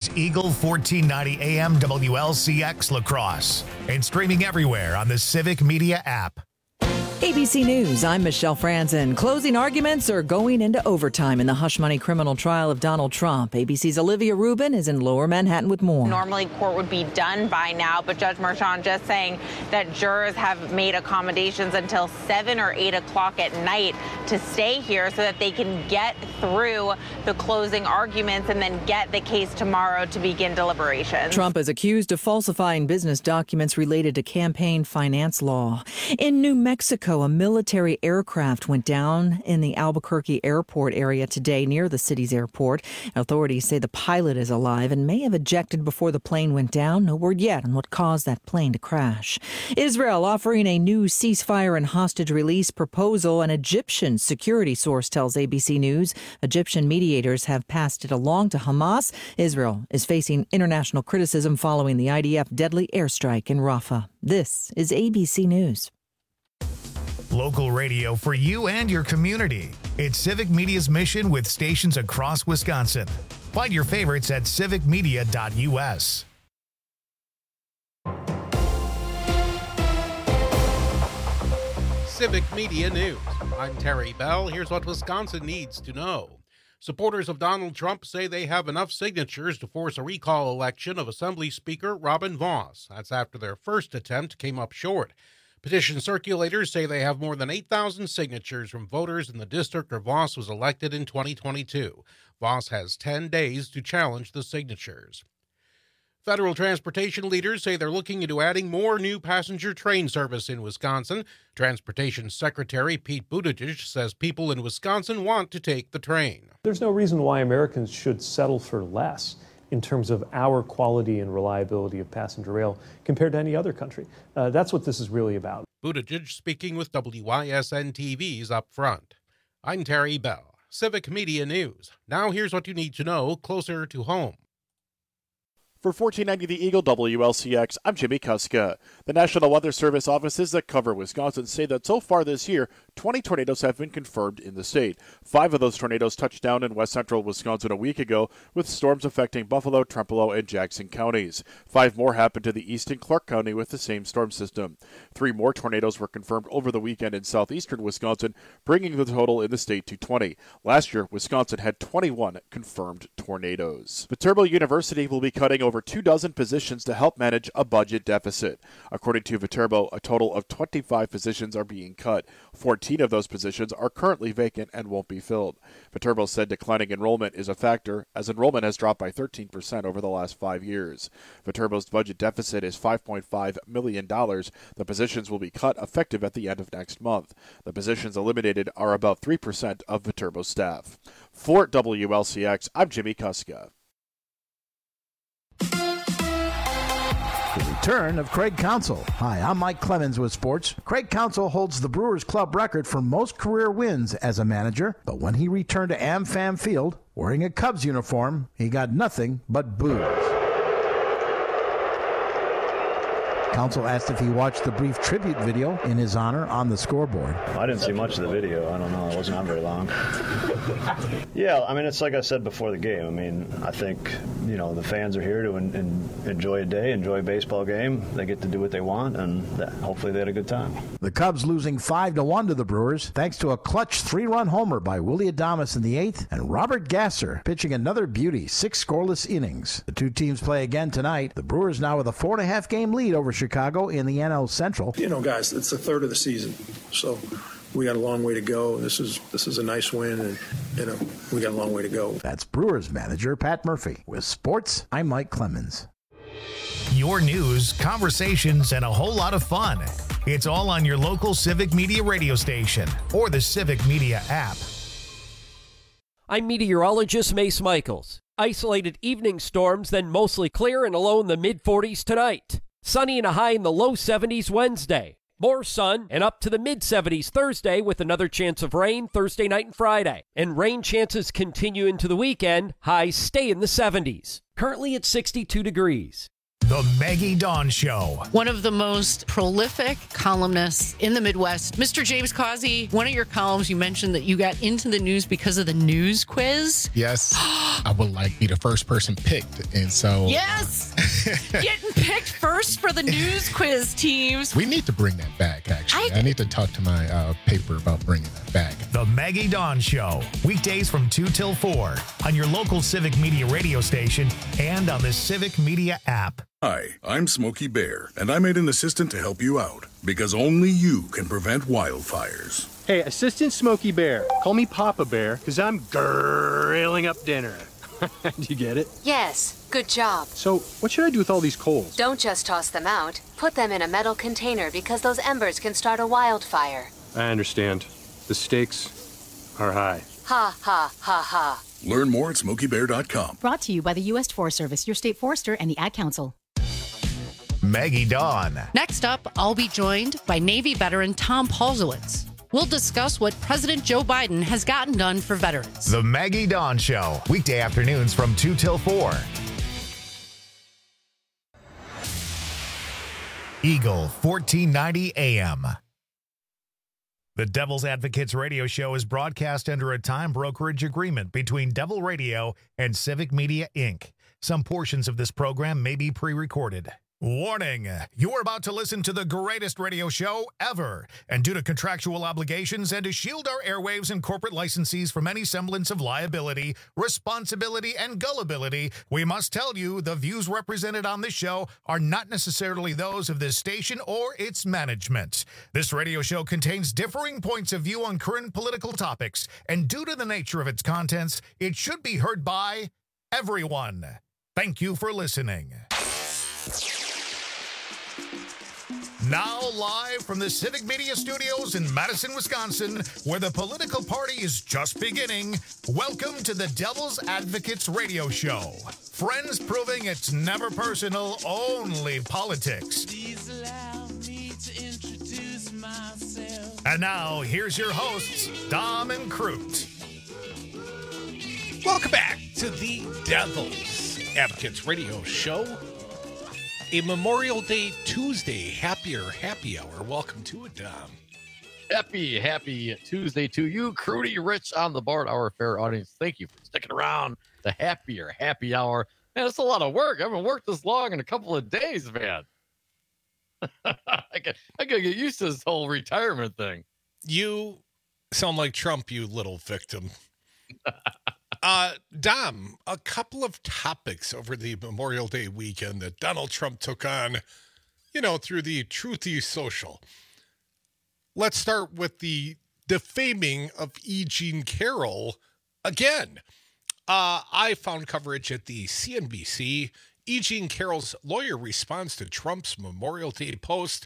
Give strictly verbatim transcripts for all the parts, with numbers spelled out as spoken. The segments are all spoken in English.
Eagle fourteen ninety A M W L C X La Crosse and streaming everywhere on the Civic Media app. A B C News, I'm Michelle Franzen. Closing arguments are going into overtime in the hush money criminal trial of Donald Trump. A B C's Olivia Rubin is in Lower Manhattan with more. Normally, court would be done by now, but Judge Marchand just saying that jurors have made accommodations until seven or eight o'clock at night to stay here so that they can get through the closing arguments and then get the case tomorrow to begin deliberations. Trump is accused of falsifying business documents related to campaign finance law. In New Mexico, a military aircraft went down in the Albuquerque airport area today near the city's airport. Authorities say the pilot is alive and may have ejected before the plane went down. No word yet on what caused that plane to crash. Israel offering a new ceasefire and hostage release proposal. An Egyptian security source tells A B C News Egyptian mediators have passed it along to Hamas. Israel is facing international criticism following the I D F deadly airstrike in Rafah. This is A B C News. Local radio for you and your community. It's Civic Media's mission with stations across Wisconsin. Find your favorites at civic media dot U S. Civic Media News. I'm Terry Bell. Here's what Wisconsin needs to know. Supporters of Donald Trump say they have enough signatures to force a recall election of Assembly Speaker Robin Vos. That's after their first attempt came up short. Petition circulators say they have more than eight thousand signatures from voters in the district where Vos was elected in twenty twenty-two. Vos has ten days to challenge the signatures. Federal transportation leaders say they're looking into adding more new passenger train service in Wisconsin. Transportation Secretary Pete Buttigieg says people in Wisconsin want to take the train. There's no reason why Americans should settle for less in terms of our quality and reliability of passenger rail compared to any other country. Uh, that's what this is really about. Buttigieg speaking with W Y S N T V's Up Front. I'm Terry Bell, Civic Media News. Now here's what you need to know closer to home. For fourteen ninety The Eagle W L C X, I'm Jimmy Kuska. The National Weather Service offices that cover Wisconsin say that so far this year, twenty tornadoes have been confirmed in the state. Five of those tornadoes touched down in west central Wisconsin a week ago, with storms affecting Buffalo, Trempealeau, and Jackson counties. Five more happened to the east in Clark County with the same storm system. Three more tornadoes were confirmed over the weekend in southeastern Wisconsin, bringing the total in the state to twenty. Last year, Wisconsin had twenty-one confirmed tornadoes. Viterbo University will be cutting over two dozen positions to help manage a budget deficit. According to Viterbo, a total of twenty-five positions are being cut. fourteen of those positions are currently vacant and won't be filled. Viterbo said declining enrollment is a factor, as enrollment has dropped by thirteen percent over the last five years. Viterbo's budget deficit is five point five million dollars. The positions will be cut effective at the end of next month. The positions eliminated are about three percent of Viterbo's staff. For W L C X, I'm Jimmy Kuska. The return of Craig Counsell. Hi, I'm Mike Clemens with sports. Craig Counsell holds the Brewers Club record for most career wins as a manager, but when he returned to AmFam Field wearing a Cubs uniform, he got nothing but boos. Counsell asked if he watched the brief tribute video in his honor on the scoreboard. I didn't see much of the video. I don't know. It wasn't on very long. Yeah, I mean, it's like I said before the game. I mean, I think, you know, the fans are here to en- en- enjoy a day, enjoy a baseball game. They get to do what they want, and that, hopefully they had a good time. The Cubs losing five to one to the Brewers thanks to a clutch three-run homer by Willie Adames in the eighth and Robert Gasser pitching another beauty, six scoreless innings. The two teams play again tonight. The Brewers now with a four and a half game lead over Chicago in the N L Central. You know, guys, it's the third of the season, so we got a long way to go. This is this is a nice win, and you know we got a long way to go. That's Brewers manager Pat Murphy. With sports, I'm Mike Clemens. Your news, conversations, and a whole lot of fun. It's all on your local Civic Media radio station or the Civic Media app. I'm meteorologist Mace Michaels. Isolated evening storms, then mostly clear and a low in the mid forties tonight. Sunny and a high in the low seventies Wednesday. More sun and up to the mid seventies Thursday with another chance of rain Thursday night and Friday. And rain chances continue into the weekend. Highs stay in the seventies. Currently at sixty-two degrees. The Maggie Dawn Show. One of the most prolific columnists in the Midwest, Mister James Causey. One of your columns, you mentioned that you got into the news because of the news quiz. Yes. I would like be the first person picked. And so. Yes. Getting picked first for the news quiz teams. We need to bring that back, actually. I, I need to talk to my uh, paper about bringing that back. The Maggie Dawn Show. Weekdays from two till four on your local Civic Media radio station and on the Civic Media app. Hi, I'm Smokey Bear, and I made an assistant to help you out, because only you can prevent wildfires. Hey, Assistant Smokey Bear, call me Papa Bear, because I'm grilling up dinner. Do you get it? Yes, good job. So, what should I do with all these coals? Don't just toss them out. Put them in a metal container, because those embers can start a wildfire. I understand. The stakes are high. Ha, ha, ha, ha. Learn more at smokey bear dot com. Brought to you by the U S Forest Service, your state forester, and the Ad Council. Maggie Dawn. Next up, I'll be joined by Navy veteran Tom Paulzowitz. We'll discuss what President Joe Biden has gotten done for veterans. The Maggie Dawn Show. Weekday afternoons from two till four. Eagle fourteen ninety A M. The Devil's Advocates radio show is broadcast under a time brokerage agreement between Devil Radio and Civic Media, Incorporated. Some portions of this program may be pre-recorded. Warning, you're about to listen to the greatest radio show ever, and due to contractual obligations and to shield our airwaves and corporate licensees from any semblance of liability, responsibility, and gullibility, we must tell you the views represented on this show are not necessarily those of this station or its management. This radio show contains differing points of view on current political topics, and due to the nature of its contents, it should be heard by everyone. Thank you for listening. Now live from the Civic Media Studios in Madison, Wisconsin, where the political party is just beginning, welcome to the Devil's Advocates radio show. Friends proving it's never personal, only politics. Please allow me to introduce myself. And now, here's your hosts, Dom and Crute. Welcome back to the Devil's Advocates radio show. A Memorial Day Tuesday happier happy hour. Welcome to it, Dom. Happy, happy Tuesday to you, Crudy Rich on the board, our fair audience. Thank you for sticking around. The happier happy hour. Man, it's a lot of work. I haven't worked this long in a couple of days, man. I got I gotta get used to this whole retirement thing. You sound like Trump, you little victim. Uh, Dom, a couple of topics over the Memorial Day weekend that Donald Trump took on, you know, through the Truthy Social. Let's start with the defaming of E. Jean Carroll again. Uh, I found coverage at the C N B C. E. Jean Carroll's lawyer responds to Trump's Memorial Day post.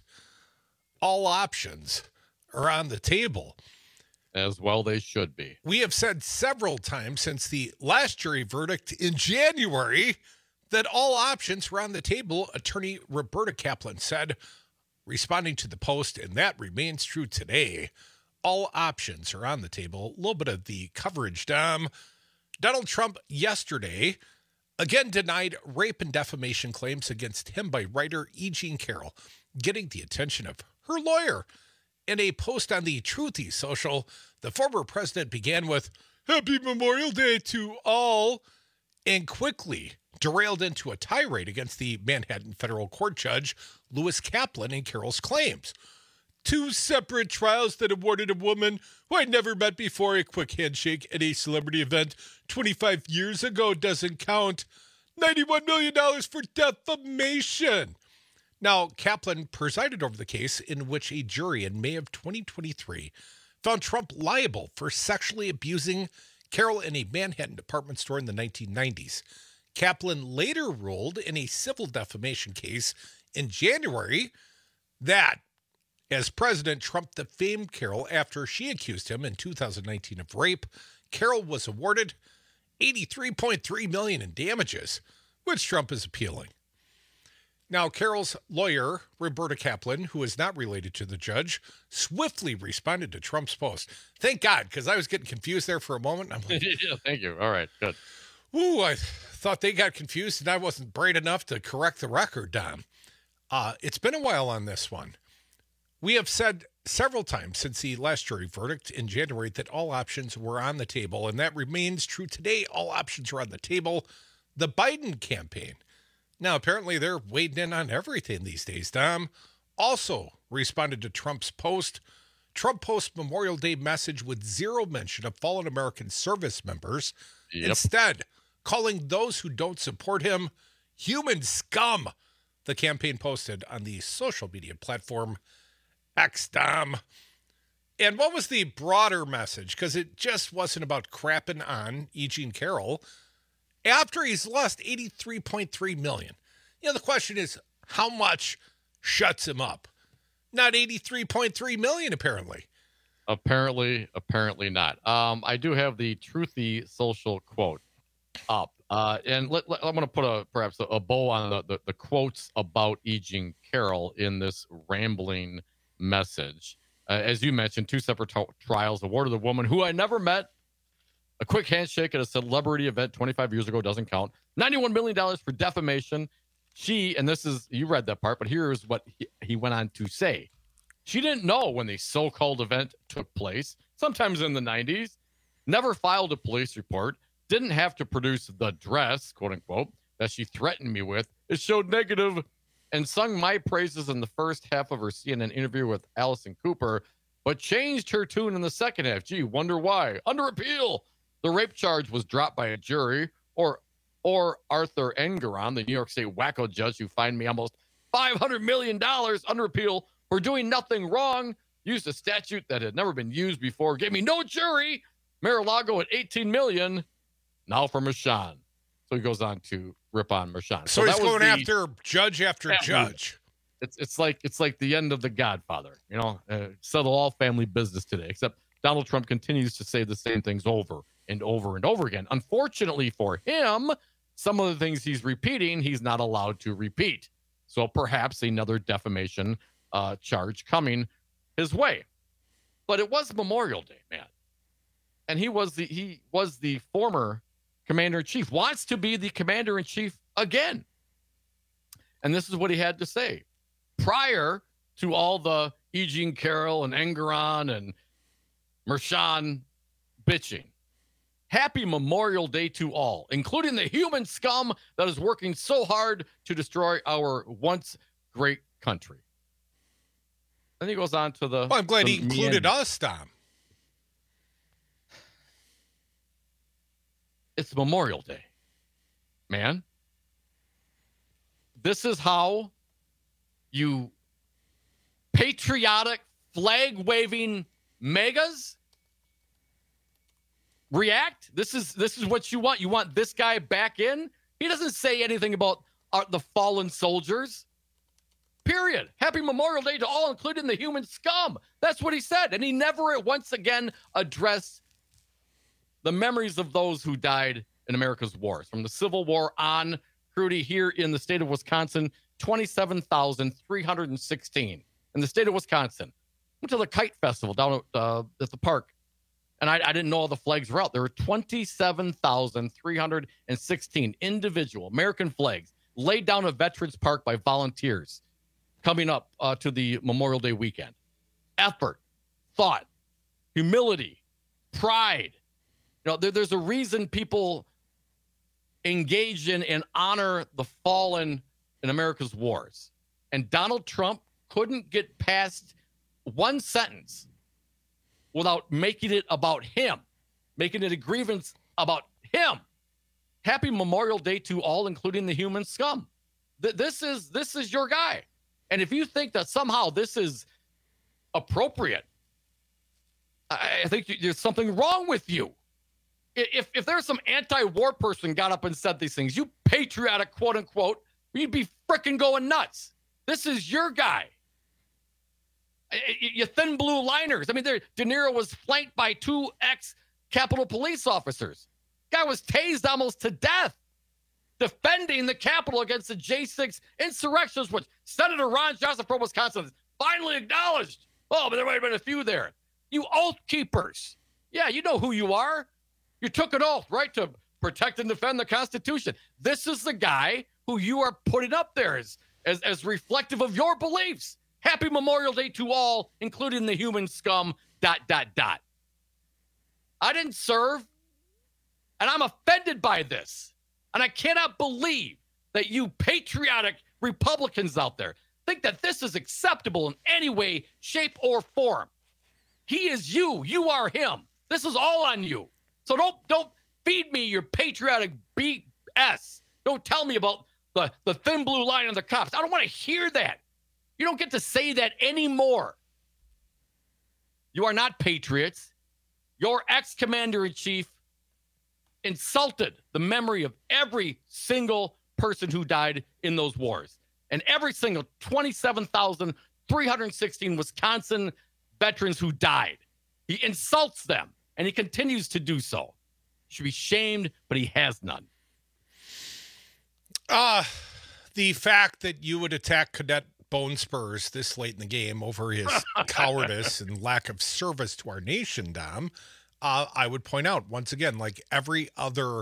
All options are on the table. As well they should be. We have said several times since the last jury verdict in January that all options were on the table, attorney Roberta Kaplan said, responding to the post, and that remains true today. All options are on the table. A little bit of the coverage, Dom. Donald Trump yesterday again denied rape and defamation claims against him by writer E. Jean Carroll, getting the attention of her lawyer. In a post on the Truthy Social, the former president began with, "Happy Memorial Day to all," and quickly derailed into a tirade against the Manhattan federal court judge, Lewis Kaplan, and Carroll's claims. Two separate trials that awarded a woman who I'd never met before a quick handshake at a celebrity event twenty-five years ago doesn't count. ninety-one million dollars for defamation. Now, Kaplan presided over the case in which a jury in May of twenty twenty-three found Trump liable for sexually abusing Carroll in a Manhattan department store in the nineteen nineties. Kaplan later ruled in a civil defamation case in January that, as president, Trump defamed Carroll after she accused him in two thousand nineteen of rape. Carroll was awarded eighty-three point three million dollars in damages, which Trump is appealing. Now, Carroll's lawyer, Roberta Kaplan, who is not related to the judge, swiftly responded to Trump's post. Thank God, because I was getting confused there for a moment. I'm like, yeah, thank you. All right, good. Ooh, I thought they got confused and I wasn't bright enough to correct the record, Dom. Uh, it's been a while on this one. We have said several times since the last jury verdict in January that all options were on the table, and that remains true today. All options are on the table. The Biden campaign. Now, apparently they're wading in on everything these days, Dom. Also responded to Trump's post. Trump posts Memorial Day message with zero mention of fallen American service members. Yep. Instead, calling those who don't support him human scum. The campaign posted on the social media platform X, Dom. And what was the broader message? Because it just wasn't about crapping on E. Jean Carroll after he's lost eighty-three point three million dollars. You know, the question is, how much shuts him up? Not eighty-three point three million dollars, apparently. Apparently, apparently not. Um, I do have the Truthy social quote up. Uh, and let, let, I'm going to put a perhaps a, a bow on the, the, the quotes about E. Jean Carroll in this rambling message. Uh, as you mentioned, two separate t- trials awarded the woman who I never met. A quick handshake at a celebrity event twenty-five years ago doesn't count. ninety-one million dollars for defamation. She, and this is, you read that part, but here's what he, he went on to say. She didn't know when the so-called event took place, sometimes in the nineties, never filed a police report, didn't have to produce the dress, quote unquote, that she threatened me with. It showed negative and sung my praises in the first half of her C N N interview with Allison Cooper, but changed her tune in the second half. Gee, wonder why. Under appeal, the rape charge was dropped by a jury, or or Arthur Engeron, the New York State wacko judge who fined me almost five hundred million dollars under appeal for doing nothing wrong, used a statute that had never been used before, gave me no jury. Mar-a-Lago at eighteen million dollars, now for Mershon. So he goes on to rip on Mershon. So, so he's going the, after judge after family. judge. It's it's like it's like the end of The Godfather, you know, uh, settle all family business today, except Donald Trump continues to say the same things over and over and over again. Unfortunately for him, some of the things he's repeating, he's not allowed to repeat. So perhaps another defamation uh, charge coming his way. But it was Memorial Day, man. And he was the he was the former commander-in-chief, wants to be the commander-in-chief again. And this is what he had to say. Prior to all the E. Jean Carroll and Engeron and Mershon bitching, happy Memorial Day to all, including the human scum that is working so hard to destroy our once great country. Then he goes on to the... Well, I'm glad the he included meander. us, Tom. It's Memorial Day, man. This is how you patriotic, flag-waving megas react. This is this is what you want. You want this guy back in? He doesn't say anything about uh, the fallen soldiers. Period. Happy Memorial Day to all, including the human scum. That's what he said. And he never once again addressed the memories of those who died in America's wars. From the Civil War on, Crudy, here in the state of Wisconsin, twenty-seven thousand three hundred sixteen. In the state of Wisconsin. Went to the Kite Festival down at, uh, at the park. And I, I didn't know all the flags were out. There were twenty-seven thousand three hundred sixteen individual American flags laid down at Veterans Park by volunteers coming up uh, to the Memorial Day weekend. Effort, thought, humility, pride. You know, there, there's a reason people engage in and honor the fallen in America's wars. And Donald Trump couldn't get past one sentence without making it about him, making it a grievance about him. Happy Memorial Day to all, including the human scum. Th- this is this is your guy. And if you think that somehow this is appropriate, I, I think there's something wrong with you. If if there's some anti-war person got up and said these things, you patriotic, quote unquote, you'd be freaking going nuts. This is your guy. You thin blue liners. I mean, there, De Niro was flanked by two ex-Capitol police officers. Guy was tased almost to death defending the Capitol against the J six insurrections, which Senator Ron Johnson from Wisconsin finally acknowledged. Oh, but there might have been a few there. You oath keepers. Yeah, you know who you are. You took an oath, right, to protect and defend the Constitution. This is the guy who you are putting up there as, as, as reflective of your beliefs. Happy Memorial Day to all, including the human scum, dot, dot, dot. I didn't serve, and I'm offended by this. And I cannot believe that you patriotic Republicans out there think that this is acceptable in any way, shape, or form. He is you. You are him. This is all on you. So don't don't feed me your patriotic B S. Don't tell me about the, the thin blue line of the cops. I don't want to hear that. You don't get to say that anymore. You are not patriots. Your ex-commander-in-chief insulted the memory of every single person who died in those wars. And every single twenty-seven thousand three hundred sixteen Wisconsin veterans who died. He insults them, and he continues to do so. He should be shamed, but he has none. Uh, the fact that you would attack Cadet Bone Spurs this late in the game over his cowardice and lack of service to our nation, Dom, uh, I would point out, once again, like every other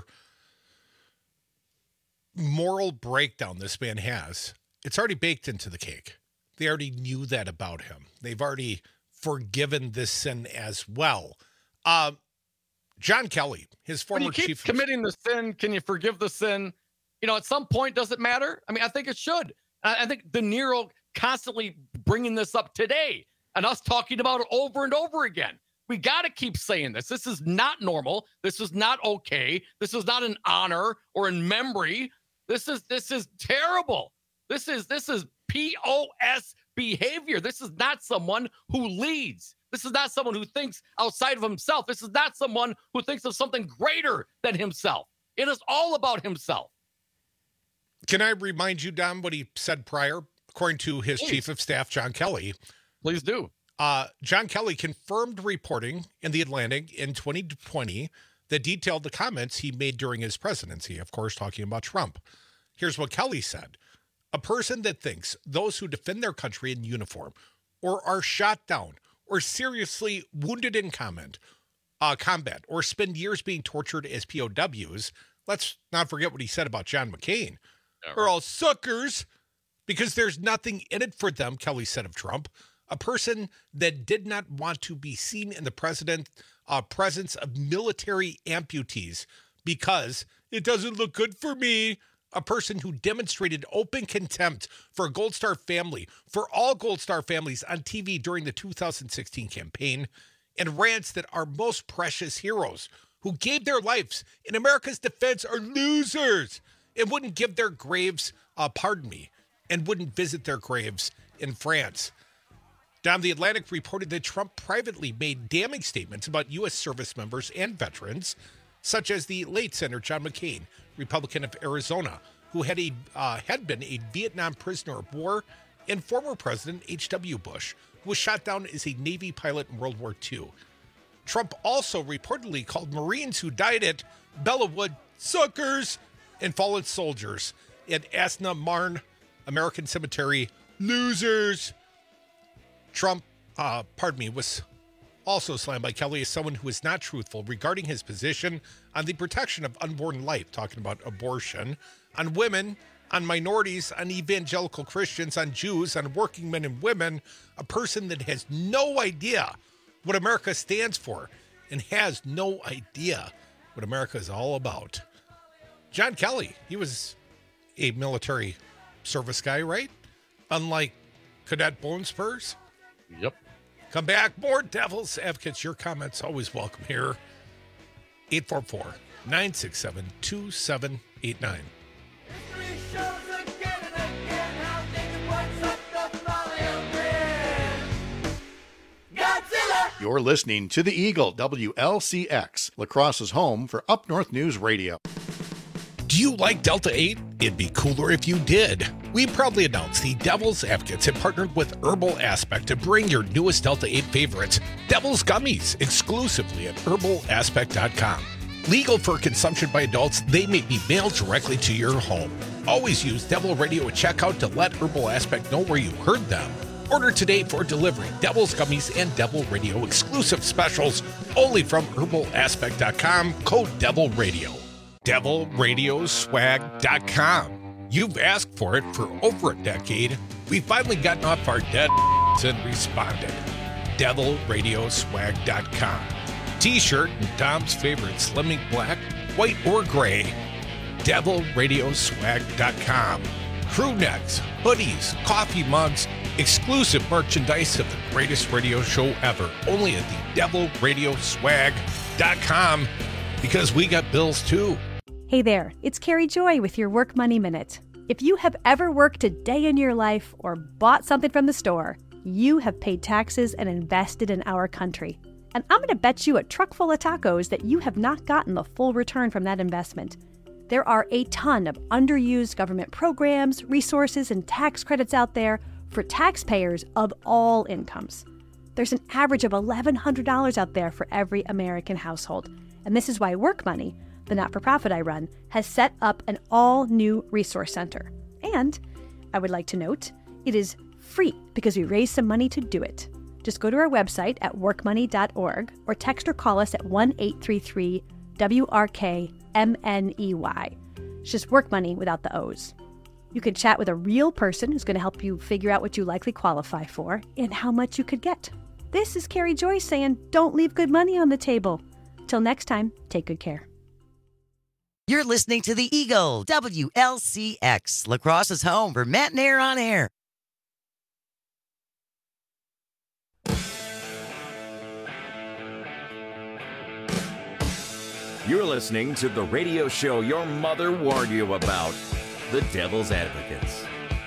moral breakdown this man has, it's already baked into the cake. They already knew that about him. They've already forgiven this sin as well. Uh, John Kelly, his former when you keep chief committing the sin, can you forgive the sin? You know, at some point, does it matter? I mean, I think it should. I, I think De Niro constantly bringing this up today and us talking about it over and over again. We got to keep saying this. This is not normal. This is not okay. This is not an honor or in memory. This is this is terrible. This is this is P O S behavior. This is not someone who leads. This is not someone who thinks outside of himself. This is not someone who thinks of something greater than himself. It is all about himself. Can I remind you, Dom, what he said prior? According to his Please. chief of staff, John Kelly. Please do. Uh, John Kelly confirmed reporting in The Atlantic in twenty twenty that detailed the comments he made during his presidency, of course, talking about Trump. Here's what Kelly said. A person that thinks those who defend their country in uniform or are shot down or seriously wounded in combat, uh, combat or spend years being tortured as P O Ws, let's not forget what he said about John McCain, Yeah, are all suckers because there's nothing in it for them, Kelly said of Trump. A person that did not want to be seen in the president uh, presence of military amputees because it doesn't look good for me. A person who demonstrated open contempt for a Gold Star family, for all Gold Star families on T V during the two thousand sixteen campaign, and rants that our most precious heroes who gave their lives in America's defense are losers and wouldn't give their graves, uh, pardon me, and wouldn't visit their graves in France. Dom, The Atlantic reported that Trump privately made damning statements about U S service members and veterans, such as the late Senator John McCain, Republican of Arizona, who had a uh, had been a Vietnam prisoner of war, and former President H W Bush, who was shot down as a Navy pilot in World War Two. Trump also reportedly called Marines who died at Bellawood suckers and fallen soldiers at Asna Marne American Cemetery losers. Trump, uh, pardon me, was also slammed by Kelly as someone who is not truthful regarding his position on the protection of unborn life, talking about abortion, on women, on minorities, on evangelical Christians, on Jews, on working men and women, a person that has no idea what America stands for and has no idea what America is all about. John Kelly, he was a military service guy, right? Unlike Cadet Bone Spurs. Yep. Come back. More Devil's Advocates. Your comments always welcome here. eight four four, nine six seven, two seven eight nine. You're listening to The Eagle, W L C X, La Crosse's home for Up North News Radio. Do you like Delta eight? It'd be cooler if you did. We proudly announce the Devil's Advocates have partnered with Herbal Aspect to bring your newest Delta eight favorites, Devil's Gummies, exclusively at herbal aspect dot com. Legal for consumption by adults, they may be mailed directly to your home. Always use Devil Radio at checkout to let Herbal Aspect know where you heard them. Order today for delivery. Devil's Gummies and Devil Radio exclusive specials only from herbal aspect dot com, code Devil Radio. devil radio swag dot com. You've asked for it for over a decade. We've finally gotten off our dead and responded. devil radio swag dot com. T-shirt in Dom's favorite slimming black, white, or gray. devil radio swag dot com. Crew necks, hoodies, coffee mugs, exclusive merchandise of the greatest radio show ever. Only at the devil radio swag dot com, because we got bills too. Hey there, it's Carrie Joy with your Work Money Minute. If you have ever worked a day in your life or bought something from the store, you have paid taxes and invested in our country. And I'm going to bet you a truck full of tacos that you have not gotten the full return from that investment. There are a ton of underused government programs, resources, and tax credits out there for taxpayers of all incomes. There's an average of eleven hundred dollars out there for every American household. And this is why Work Money, the not-for-profit I run, has set up an all-new resource center. And I would like to note, it is free because we raised some money to do it. Just go to our website at work money dot org or text or call us at one eight three three W R K M N E Y. It's just Work Money without the O's. You can chat with a real person who's going to help you figure out what you likely qualify for and how much you could get. This is Carrie Joy saying, don't leave good money on the table. Till next time, take good care. You're listening to the Eagle, W L C X, La Crosse's home for Matt and Air on Air. You're listening to the radio show your mother warned you about, The Devil's Advocates.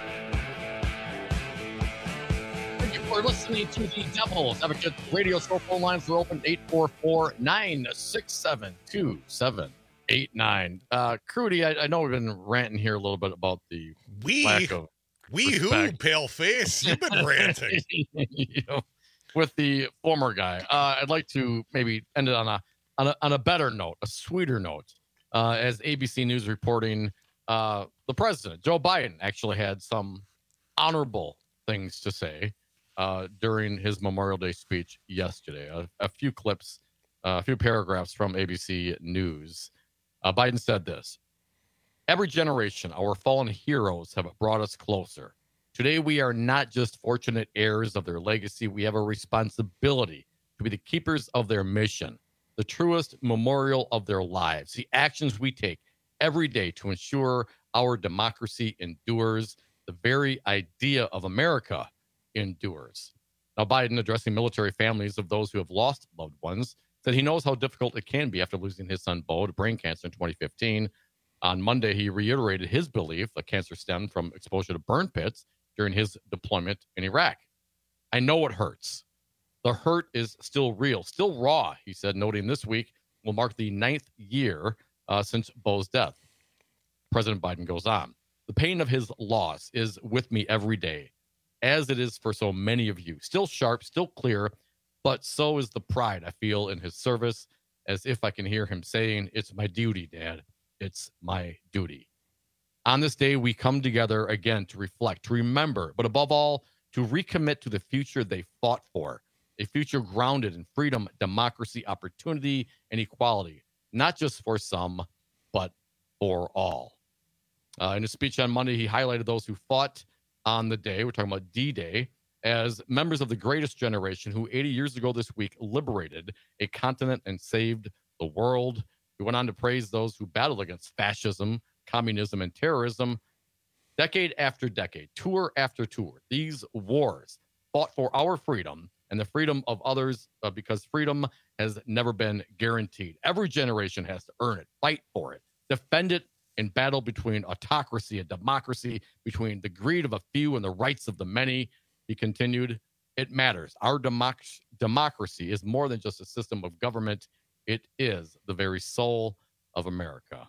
Thank you for listening to the Devil's Advocates radio show. Phone lines are open eight four four, nine six seven, two seven eight nine. Uh, Crudy, I, I know we've been ranting here a little bit about the we, lack of we who, pale face, you've been ranting. you know, with the former guy. Uh, I'd like to maybe end it on a On a, on a better note, a sweeter note, uh, as A B C News reporting, uh, the president, Joe Biden, actually had some honorable things to say uh, during his Memorial Day speech yesterday. A, a few clips, uh, a few paragraphs from A B C News. Uh, Biden said this: "Every generation, our fallen heroes have brought us closer. Today, we are not just fortunate heirs of their legacy. We have a responsibility to be the keepers of their mission, the truest memorial of their lives, the actions we take every day to ensure our democracy endures, the very idea of America endures." Now, Biden, addressing military families of those who have lost loved ones, said he knows how difficult it can be after losing his son Bo to brain cancer in twenty fifteen. On Monday, he reiterated his belief that cancer stemmed from exposure to burn pits during his deployment in Iraq. "I know it hurts. The hurt is still real, still raw," he said, noting this week will mark the ninth year uh, since Bo's death. President Biden goes on: "The pain of his loss is with me every day, as it is for so many of you. Still sharp, still clear, but so is the pride I feel in his service, as if I can hear him saying, 'It's my duty, Dad. It's my duty.'" On this day, we come together again to reflect, to remember, but above all, to recommit to the future they fought for. A future grounded in freedom, democracy, opportunity, and equality, not just for some, but for all. Uh, in his speech on Monday, he highlighted those who fought on the day, we're talking about D-Day, as members of the greatest generation who eighty years ago this week liberated a continent and saved the world. He went on to praise those who battled against fascism, communism, and terrorism. Decade after decade, tour after tour, these wars fought for our freedom and the freedom of others, uh, because freedom has never been guaranteed. Every generation has to earn it, fight for it, defend it in battle between autocracy and democracy, between the greed of a few and the rights of the many. He continued, "It matters. Our democ- democracy is more than just a system of government. It is the very soul of America."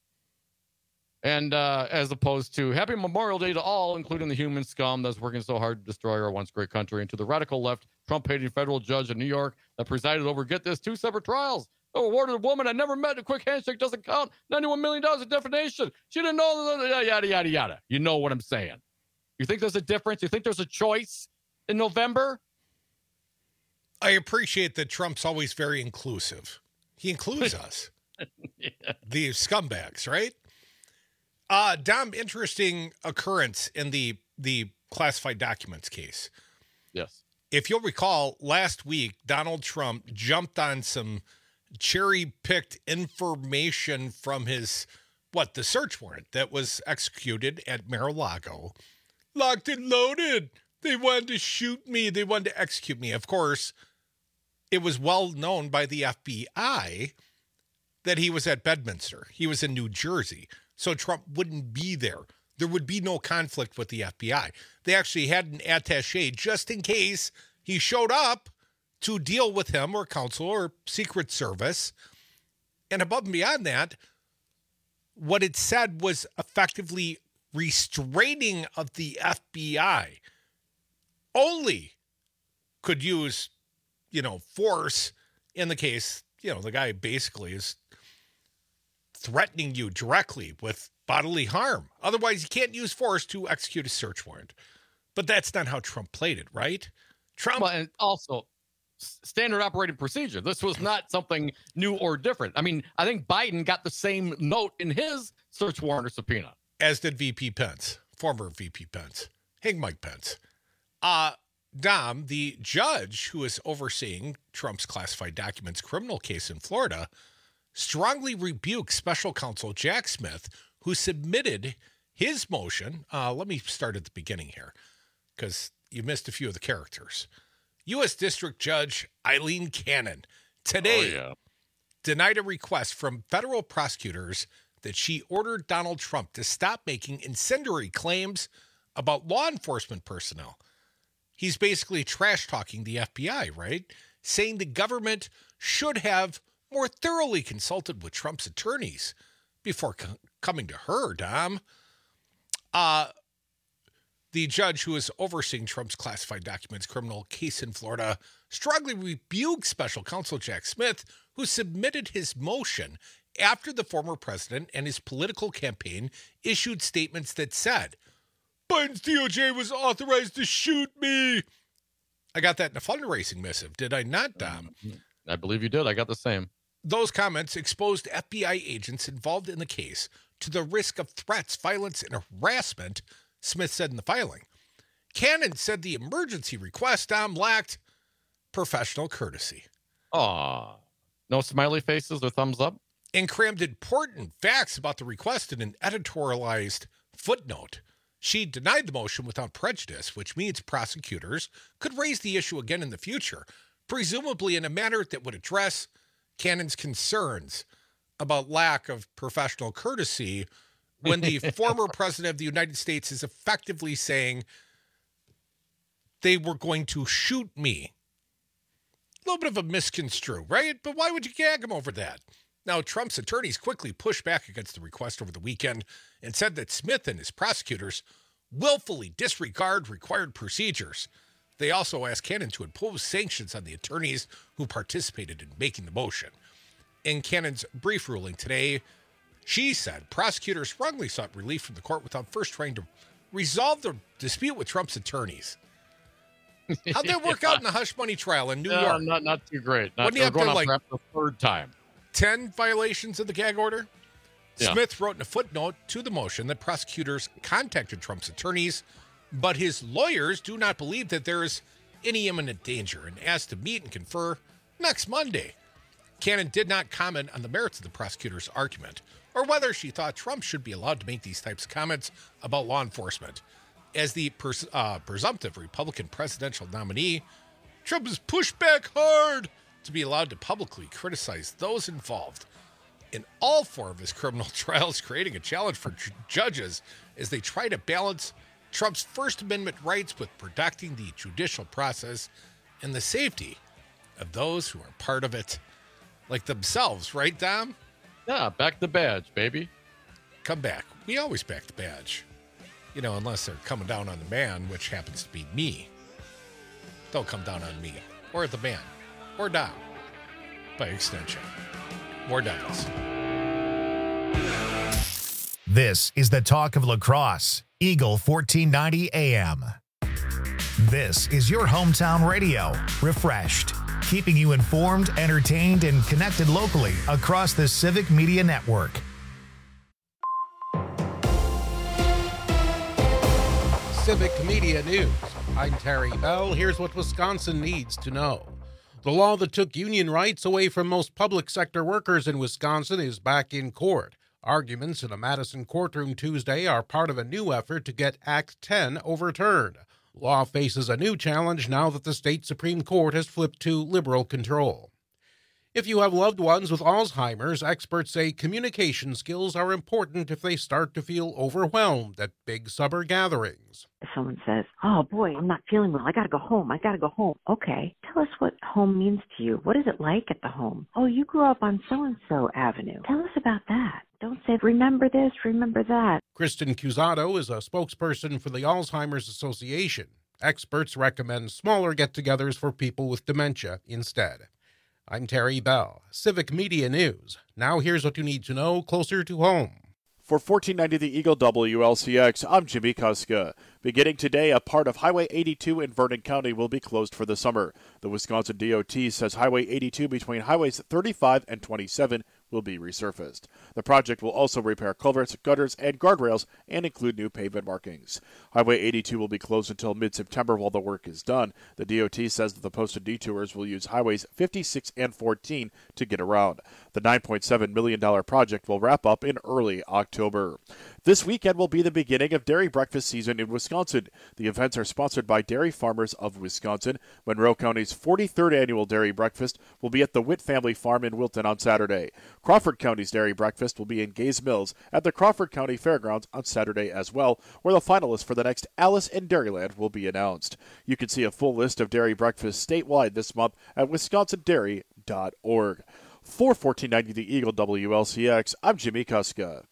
And uh, as opposed to happy Memorial Day to all, including the human scum that's working so hard to destroy our once great country, and to the radical left, Trump-hating federal judge in New York that presided over, get this, two separate trials. Oh, awarded a woman I never met. A quick handshake doesn't count. ninety-one million dollars in defamation. She didn't know, yada, yada, yada. You know what I'm saying. You think there's a difference? You think there's a choice in November? I appreciate that Trump's always very inclusive. He includes us. yeah. The scumbags, right? Uh, Dom, interesting occurrence in the the classified documents case. Yes. If you'll recall, last week, Donald Trump jumped on some cherry-picked information from his, what, the search warrant that was executed at Mar-a-Lago. Locked and loaded. They wanted to shoot me. They wanted to execute me. Of course, it was well known by the F B I that he was at Bedminster. He was in New Jersey. So Trump wouldn't be there. There would be no conflict with the F B I. They actually had an attaché just in case he showed up to deal with him or counsel or Secret Service. And above and beyond that, what it said was effectively restraining of the F B I. Only could use, you know, force in the case, you know, the guy basically is threatening you directly with bodily harm. Otherwise, you can't use force to execute a search warrant. But that's not how Trump played it, right? Trump. Well, and also, standard operating procedure. This was not something new or different. I mean, I think Biden got the same note in his search warrant or subpoena. As did V P Pence, former V P Pence. Hey, Mike Pence. Uh, Dom, the judge who is overseeing Trump's classified documents criminal case in Florida, strongly rebuked special counsel Jack Smith, who submitted his motion. Uh, let me start at the beginning here, because you missed a few of the characters. U S District Judge Eileen Cannon today oh, yeah. denied a request from federal prosecutors that she ordered Donald Trump to stop making incendiary claims about law enforcement personnel. He's basically trash-talking the F B I, right? Saying the government should have more thoroughly consulted with Trump's attorneys before co- coming to her, Dom. Uh, the judge who is overseeing Trump's classified documents criminal case in Florida strongly rebuked special counsel Jack Smith, who submitted his motion after the former president and his political campaign issued statements that said, Biden's D O J was authorized to shoot me. I got that in a fundraising missive, did I not, Dom? I believe you did. I got the same. Those comments exposed F B I agents involved in the case to the risk of threats, violence, and harassment, Smith said in the filing. Cannon said the emergency request, Dom, lacked professional courtesy. Aw. No smiley faces or thumbs up? And crammed important facts about the request in an editorialized footnote. She denied the motion without prejudice, which means prosecutors could raise the issue again in the future, presumably in a manner that would address Cannon's concerns about lack of professional courtesy when the former president of the United States is effectively saying they were going to shoot me. A little bit of a misconstrue, right? But why would you gag him over that? Now, Trump's attorneys quickly pushed back against the request over the weekend and said that Smith and his prosecutors willfully disregard required procedures. They also asked Cannon to impose sanctions on the attorneys who participated in making the motion. In Cannon's brief ruling today, she said prosecutors wrongly sought relief from the court without first trying to resolve the dispute with Trump's attorneys. How'd that work yeah. out in the hush money trial in New no, York? Not not too great. Not, When you have going to, on like, perhaps the third time. ten violations of the gag order? Yeah. Smith wrote in a footnote to the motion that prosecutors contacted Trump's attorneys, but his lawyers do not believe that there is any imminent danger and asked to meet and confer next Monday. Cannon did not comment on the merits of the prosecutor's argument or whether she thought Trump should be allowed to make these types of comments about law enforcement. As the pres- uh, presumptive Republican presidential nominee, Trump has pushed back hard to be allowed to publicly criticize those involved in all four of his criminal trials, creating a challenge for ju- judges as they try to balance Trump's First Amendment rights with protecting the judicial process and the safety of those who are part of it, like themselves, right, Dom? Yeah, back the badge, baby. Come back. We always back the badge. You know, unless they're coming down on the man, which happens to be me. Don't come down on me, or the man, or Dom, by extension. More Devils. This is the talk of lacrosse. Eagle fourteen ninety A M. This is your hometown radio. Refreshed. keeping you informed, entertained, and connected locally across the Civic Media Network. Civic Media News. I'm Terry Bell. Here's what Wisconsin needs to know. The law that took union rights away from most public sector workers in Wisconsin is back in court. Arguments in a Madison courtroom Tuesday are part of a new effort to get Act ten overturned. Law faces a new challenge now that the state Supreme Court has flipped to liberal control. If you have loved ones with Alzheimer's, experts say communication skills are important if they start to feel overwhelmed at big summer gatherings. If someone says, oh boy, I'm not feeling well, I gotta go home, I gotta go home. Okay, tell us what home means to you. What is it like at the home? Oh, you grew up on so-and-so avenue. Tell us about that. Don't say, remember this, remember that. Kristen Cusato is a spokesperson for the Alzheimer's Association. Experts recommend smaller get-togethers for people with dementia instead. I'm Terry Bell, Civic Media News. Now here's what you need to know closer to home. For fourteen ninety The Eagle W L C X, I'm Jimmy Kuska. Beginning today, a part of Highway eighty-two in Vernon County will be closed for the summer. The Wisconsin D O T says Highway eighty-two between Highways thirty-five and twenty-seven will be resurfaced. The project will also repair culverts, gutters, and guardrails and include new pavement markings. Highway eighty-two will be closed until mid-September while the work is done. The D O T says that the posted detours will use Highways fifty-six and fourteen to get around. The nine point seven million dollars project will wrap up in early October. This weekend will be the beginning of dairy breakfast season in Wisconsin. The events are sponsored by Dairy Farmers of Wisconsin. Monroe County's forty-third annual dairy breakfast will be at the Witt Family Farm in Wilton on Saturday. Crawford County's dairy breakfast will be in Gaze Mills at the Crawford County Fairgrounds on Saturday as well, where the finalists for the next Alice in Dairyland will be announced. You can see a full list of dairy breakfasts statewide this month at wisconsin dairy dot org. For fourteen ninety The Eagle W L C X, I'm Jimmy Kuska.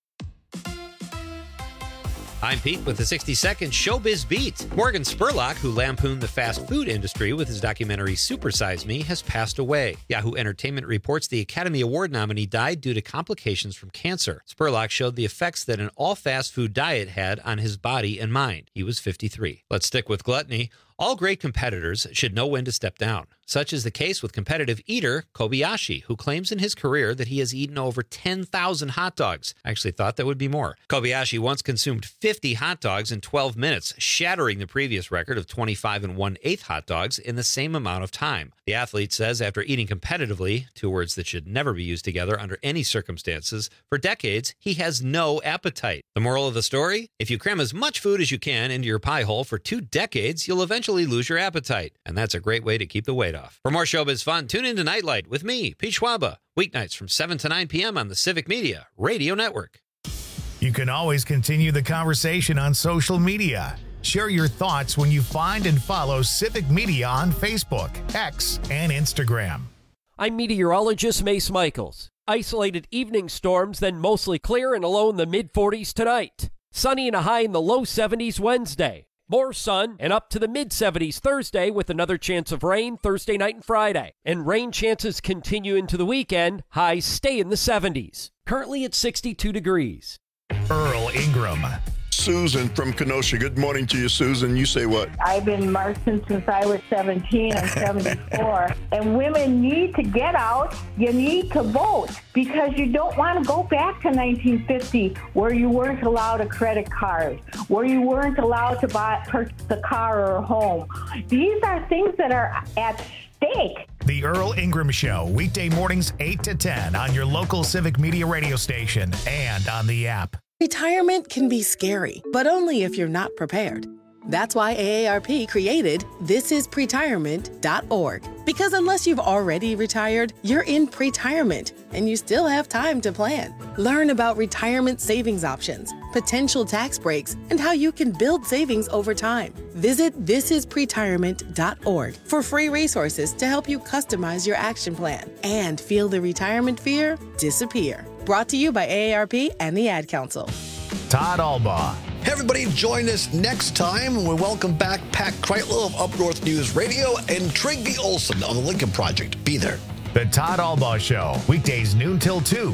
I'm Pete with the sixty second Showbiz Beat. Morgan Spurlock, who lampooned the fast food industry with his documentary Supersize Me, has passed away. Yahoo Entertainment reports the Academy Award nominee died due to complications from cancer. Spurlock showed the effects that an all-fast food diet had on his body and mind. He was fifty-three. Let's stick with gluttony. All great competitors should know when to step down. Such is the case with competitive eater Kobayashi, who claims in his career that he has eaten over ten thousand hot dogs. I actually thought that would be more. Kobayashi once consumed fifty hot dogs in twelve minutes, shattering the previous record of twenty-five and one-eighth hot dogs in the same amount of time. The athlete says after eating competitively, two words that should never be used together under any circumstances, for decades, he has no appetite. The moral of the story? If you cram as much food as you can into your pie hole for two decades, you'll eventually lose your appetite. And that's a great way to keep the weight off. For more showbiz fun, tune in to Nightlight with me, Pete Schwaba, weeknights from seven to nine p.m. on the Civic Media Radio Network. You can always continue the conversation on social media. Share your thoughts when you find and follow Civic Media on Facebook, X, and Instagram. I'm meteorologist Mace Michaels. Isolated evening storms, then mostly clear and a low in the mid forties tonight. Sunny and a high in the low seventies Wednesday. More sun and up to the mid seventies Thursday with another chance of rain Thursday night and Friday. And rain chances continue into the weekend. Highs stay in the seventies. Currently at sixty-two degrees. Earl Ingram. Susan from Kenosha. Good morning to you, Susan. You say what? I've been marching since I was seventeen. I'm seventy-four. And women need to get out. You need to vote because you don't want to go back to nineteen fifty where you weren't allowed a credit card, where you weren't allowed to buy purchase a car or a home. These are things that are at stake. The Earl Ingram Show, weekday mornings eight to ten on your local Civic Media radio station and on the app. Retirement can be scary, but only if you're not prepared. That's why A A R P created this is pretirement dot org. Because unless you've already retired, you're in pretirement, and you still have time to plan. Learn about retirement savings options, potential tax breaks, and how you can build savings over time. Visit this is pretirement dot org for free resources to help you customize your action plan and feel the retirement fear disappear. Brought to you by A A R P and the Ad Council. Todd Albaugh. Hey everybody, join us next time. We welcome back Pat Kreitler of Up North News Radio and Trigby Olson on the Lincoln Project. Be there. The Todd Albaugh Show, weekdays noon till two.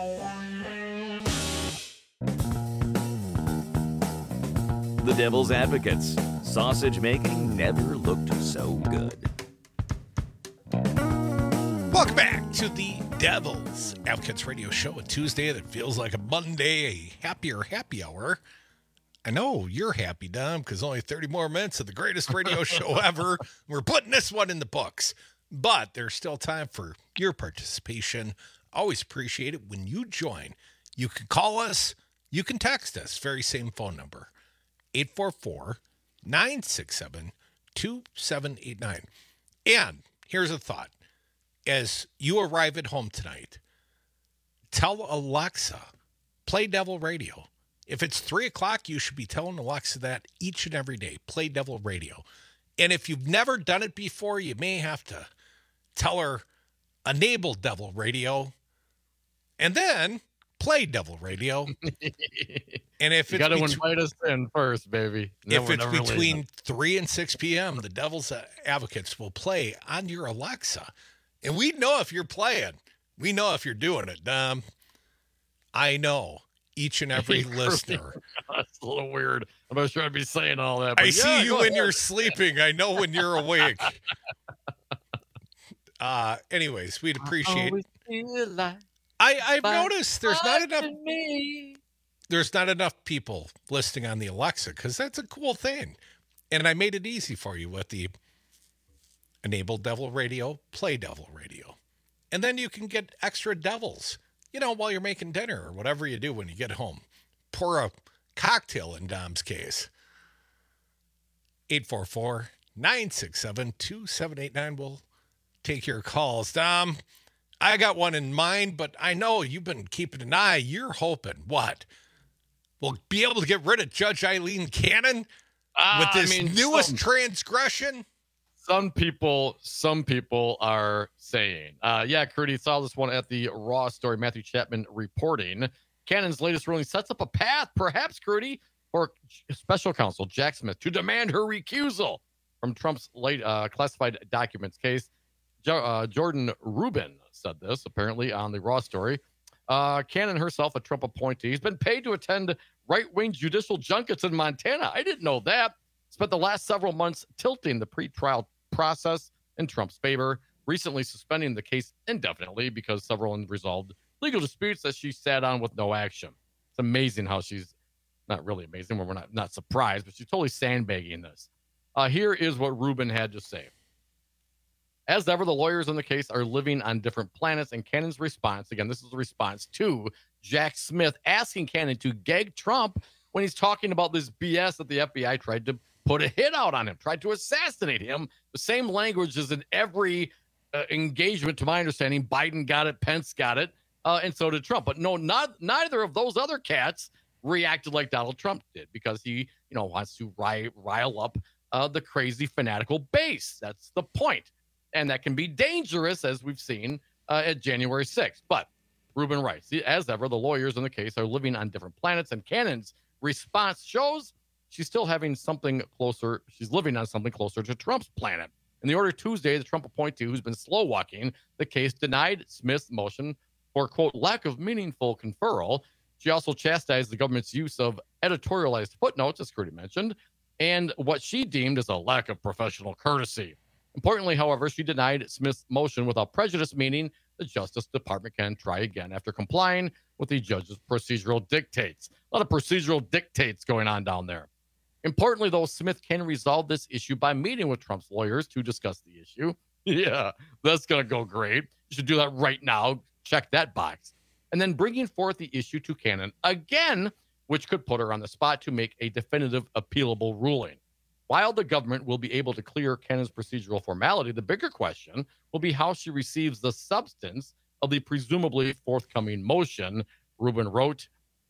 The Devil's Advocates. Sausage making never looked so good. Welcome back to the Devil's Advocates Radio Show, a Tuesday that feels like a Monday, a happier happy hour. I know you're happy, Dom, because only thirty more minutes of the greatest radio show ever. We're putting this one in the books, but there's still time for your participation. Always appreciate it when you join. You can call us, you can text us, very same phone number, eight four four, nine six seven, two seven eight nine. And here's a thought. As you arrive at home tonight, tell Alexa, play Devil Radio. If it's three o'clock, you should be telling Alexa that each and every day. Play Devil Radio. And if you've never done it before, you may have to tell her, enable Devil Radio, and then play Devil Radio. And if you it's got to between, invite us in first, baby. If it's between three and six p.m., the Devil's Advocates will play on your Alexa. And we know if you're playing. We know if you're doing it, Dom. I know each and every listener. That's a little weird. I'm not sure I'd be saying all that. I yeah, see you when ahead. you're sleeping. I know when you're awake. Uh, anyways, we'd appreciate it. I, I've noticed there's not enough. Me. There's not enough people listening on the Alexa because that's a cool thing. And I made it easy for you with the enable Devil Radio, play Devil Radio. And then you can get extra devils, you know, while you're making dinner or whatever you do when you get home. Pour a cocktail in Dom's case. eight four four, nine six seven, two seven eight nine. We'll take your calls. Dom, I got one in mind, but I know you've been keeping an eye. You're hoping what? We'll be able to get rid of Judge Eileen Cannon uh, with this I mean, newest some- transgression? Some people, some people are saying, uh, yeah, Crudy saw this one at the Raw story. Matthew Chapman reporting. Cannon's latest ruling sets up a path, perhaps, Crudy, for special counsel Jack Smith to demand her recusal from Trump's late uh, classified documents case. Jo- uh, Jordan Rubin said this, apparently, on the Raw story. Uh, Cannon herself, a Trump appointee, has been paid to attend right-wing judicial junkets in Montana. I didn't know that. Spent the last several months tilting the pretrial process in Trump's favor, recently suspending the case indefinitely because several unresolved legal disputes that she sat on with no action. It's amazing how she's not really amazing when we're not, not surprised, but she's totally sandbagging this. Uh, here is what Rubin had to say. As ever, the lawyers in the case are living on different planets, and Cannon's response, again, this is a response to Jack Smith asking Cannon to gag Trump when he's talking about this B S that the F B I tried to put a hit out on him, tried to assassinate him. The same language is in every uh, engagement, to my understanding. Biden got it, Pence got it, uh, and so did Trump. But no, not neither of those other cats reacted like Donald Trump did because he, you know, wants to rile, rile up uh, the crazy fanatical base. That's the point. And that can be dangerous, as we've seen uh, at January sixth. But Rubin writes, as ever, the lawyers in the case are living on different planets, and Cannon's response shows she's still having something closer. She's living on something closer to Trump's planet. In the order Tuesday, the Trump appointee, who's been slow walking the case, denied Smith's motion for, quote, lack of meaningful conferral. She also chastised the government's use of editorialized footnotes, as Crudy mentioned, and what she deemed as a lack of professional courtesy. Importantly, however, she denied Smith's motion without prejudice, meaning the Justice Department can try again after complying with the judge's procedural dictates. A lot of procedural dictates going on down there. Importantly, though, Smith can resolve this issue by meeting with Trump's lawyers to discuss the issue. Yeah, that's going to go great. You should do that right now. Check that box. And then bringing forth the issue to Cannon again, which could put her on the spot to make a definitive appealable ruling. While the government will be able to clear Cannon's procedural formality, the bigger question will be how she receives the substance of the presumably forthcoming motion. Rubin wrote,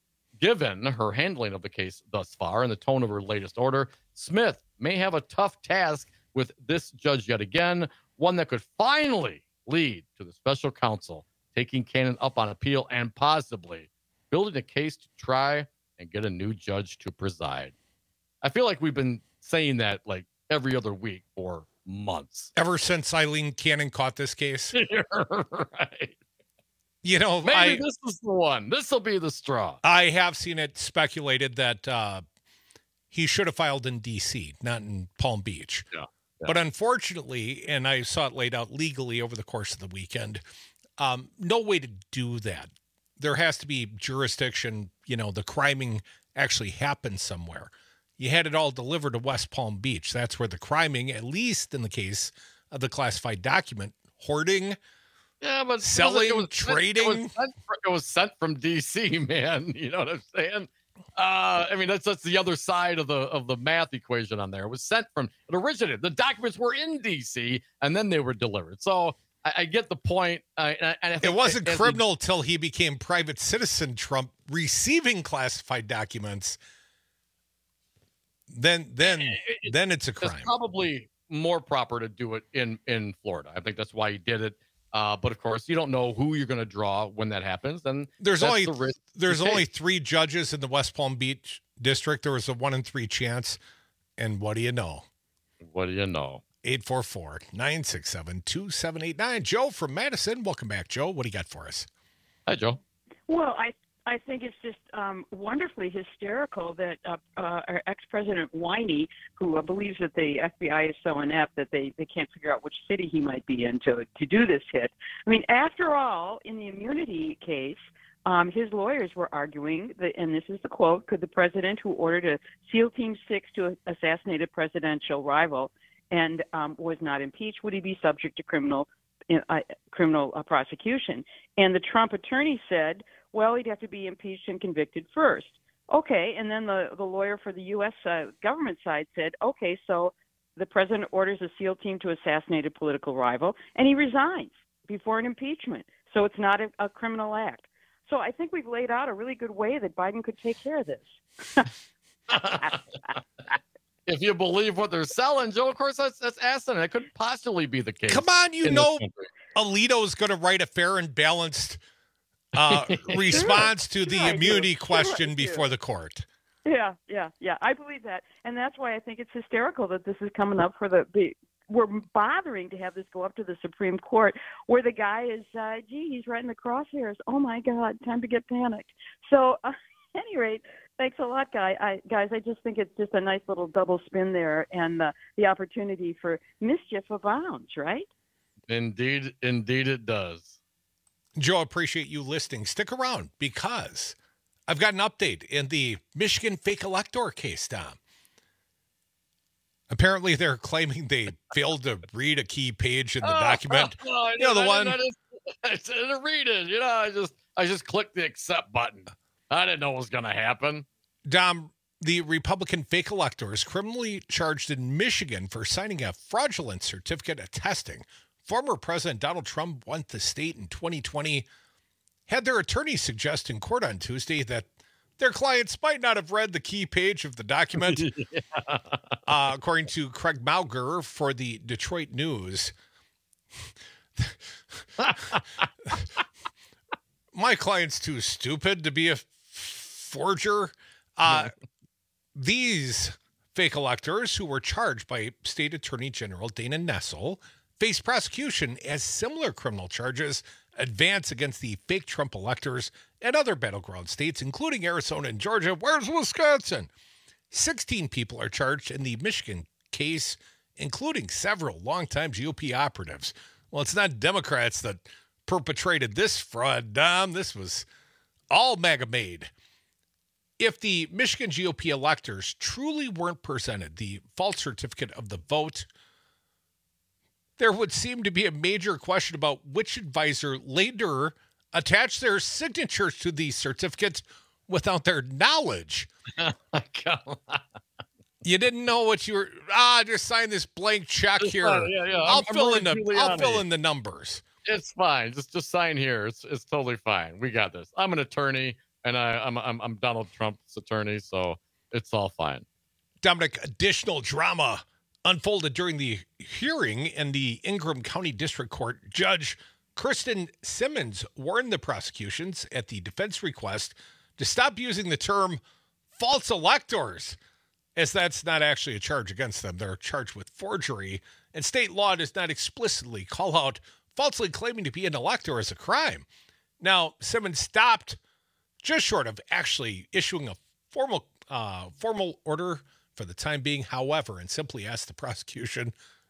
given her handling of the case thus far and the tone of her latest order, Smith may have a tough task with this judge yet again, one that could finally lead to the special counsel taking Cannon up on appeal and possibly building a case to try and get a new judge to preside. I feel like we've been saying that like every other week for months. Ever since Eileen Cannon caught this case. Right. You know, maybe I, this is the one. This will be the straw. I have seen it speculated that uh, he should have filed in D C, not in Palm Beach. Yeah. But unfortunately, and I saw it laid out legally over the course of the weekend, um, no way to do that. There has to be jurisdiction, you know, the criming actually happened somewhere. You had it all delivered to West Palm Beach. That's where the criming, at least in the case of the classified document, hoarding, yeah, but selling, it was, trading. It was, sent, it was sent from D C, man. You know what I'm saying? Uh, I mean, that's that's the other side of the of the math equation on there. It was sent from, it originated. The documents were in D C and then they were delivered. So I, I get the point. Uh, and I, and I think it wasn't as, criminal till he became private citizen Trump receiving classified documents. Then, then, it, then it's a crime. It's probably more proper to do it in in Florida. I think that's why he did it. Uh, but of course, you don't know who you're going to draw when that happens. Then there's only the risk there's only three judges in the West Palm Beach district. There was a one in three chance, and what do you know? What do you know? eight four four, nine six seven, two seven eight nine. Joe from Madison. Welcome back, Joe. What do you got for us? Hi, Joe. Well, I I think it's just um, wonderfully hysterical that uh, uh, our ex-president Winey, who uh, believes that the F B I is so inept that they, they can't figure out which city he might be in to, to do this hit. I mean, after all, in the immunity case, um, his lawyers were arguing, that, and this is the quote, could the president who ordered a SEAL Team six to assassinate a presidential rival and um, was not impeached, would he be subject to criminal uh, criminal uh, prosecution? And the Trump attorney said, well, he'd have to be impeached and convicted first. Okay, and then the, the lawyer for the U S uh, government side said, okay, so the president orders a SEAL team to assassinate a political rival, and he resigns before an impeachment. So it's not a, a criminal act. So I think we've laid out a really good way that Biden could take care of this. If you believe what they're selling, Joe, of course, that's that's asinine. That couldn't possibly be the case. Come on, you know Alito's going to write a fair and balanced uh, response sure, to the sure immunity sure question before the court. Yeah, yeah, yeah. I believe that. And that's why I think it's hysterical that this is coming up for the, the we're bothering to have this go up to the Supreme Court where the guy is, uh, gee, he's right in the crosshairs. Oh, my God, time to get panicked. So, uh, at any rate, thanks a lot, guy. I, guys. I just think it's just a nice little double spin there, and uh, the opportunity for mischief abounds, right? Indeed, indeed it does. Joe, appreciate you listening. Stick around because I've got an update in the Michigan fake elector case, Tom. Apparently, they're claiming they failed to read a key page in the oh, document. Oh, oh, you know, the I one. Didn't, I, didn't, I didn't read it. You know, I just I just clicked the accept button. I didn't know what was going to happen. Dom, the Republican fake elector is criminally charged in Michigan for signing a fraudulent certificate attesting former President Donald Trump won the state in twenty twenty. Had their attorney suggest in court on Tuesday that their clients might not have read the key page of the document. yeah. uh, according to Craig Mauger for the Detroit News. My client's too stupid to be a forger. Uh, these fake electors who were charged by State Attorney General Dana Nessel face prosecution as similar criminal charges advance against the fake Trump electors and other battleground states, including Arizona and Georgia. Where's Wisconsin? sixteen people are charged in the Michigan case, including several longtime G O P operatives. Well, it's not Democrats that perpetrated this fraud, Dom. This was all MAGA made. If the Michigan G O P electors truly weren't presented the false certificate of the vote, there would seem to be a major question about which advisor later attached their signatures to the certificate without their knowledge. You didn't know what you were. Ah, just sign this blank check Just here. sign, yeah, yeah. I'll I'm- I'm fill in Rudy the. I'll Giuliani. fill in the numbers. It's fine. Just just sign here. It's it's totally fine. We got this. I'm an attorney, and I, I'm I'm I'm Donald Trump's attorney, so it's all fine. Dominic, additional drama unfolded during the hearing in the Ingham County District Court. Judge Kristen Simmons warned the prosecutions at the defense request to stop using the term false electors, as that's not actually a charge against them. They're charged with forgery, and state law does not explicitly call out falsely claiming to be an elector as a crime. Now, Simmons stopped just short of actually issuing a formal uh, formal order for the time being, however, and simply asked the prosecution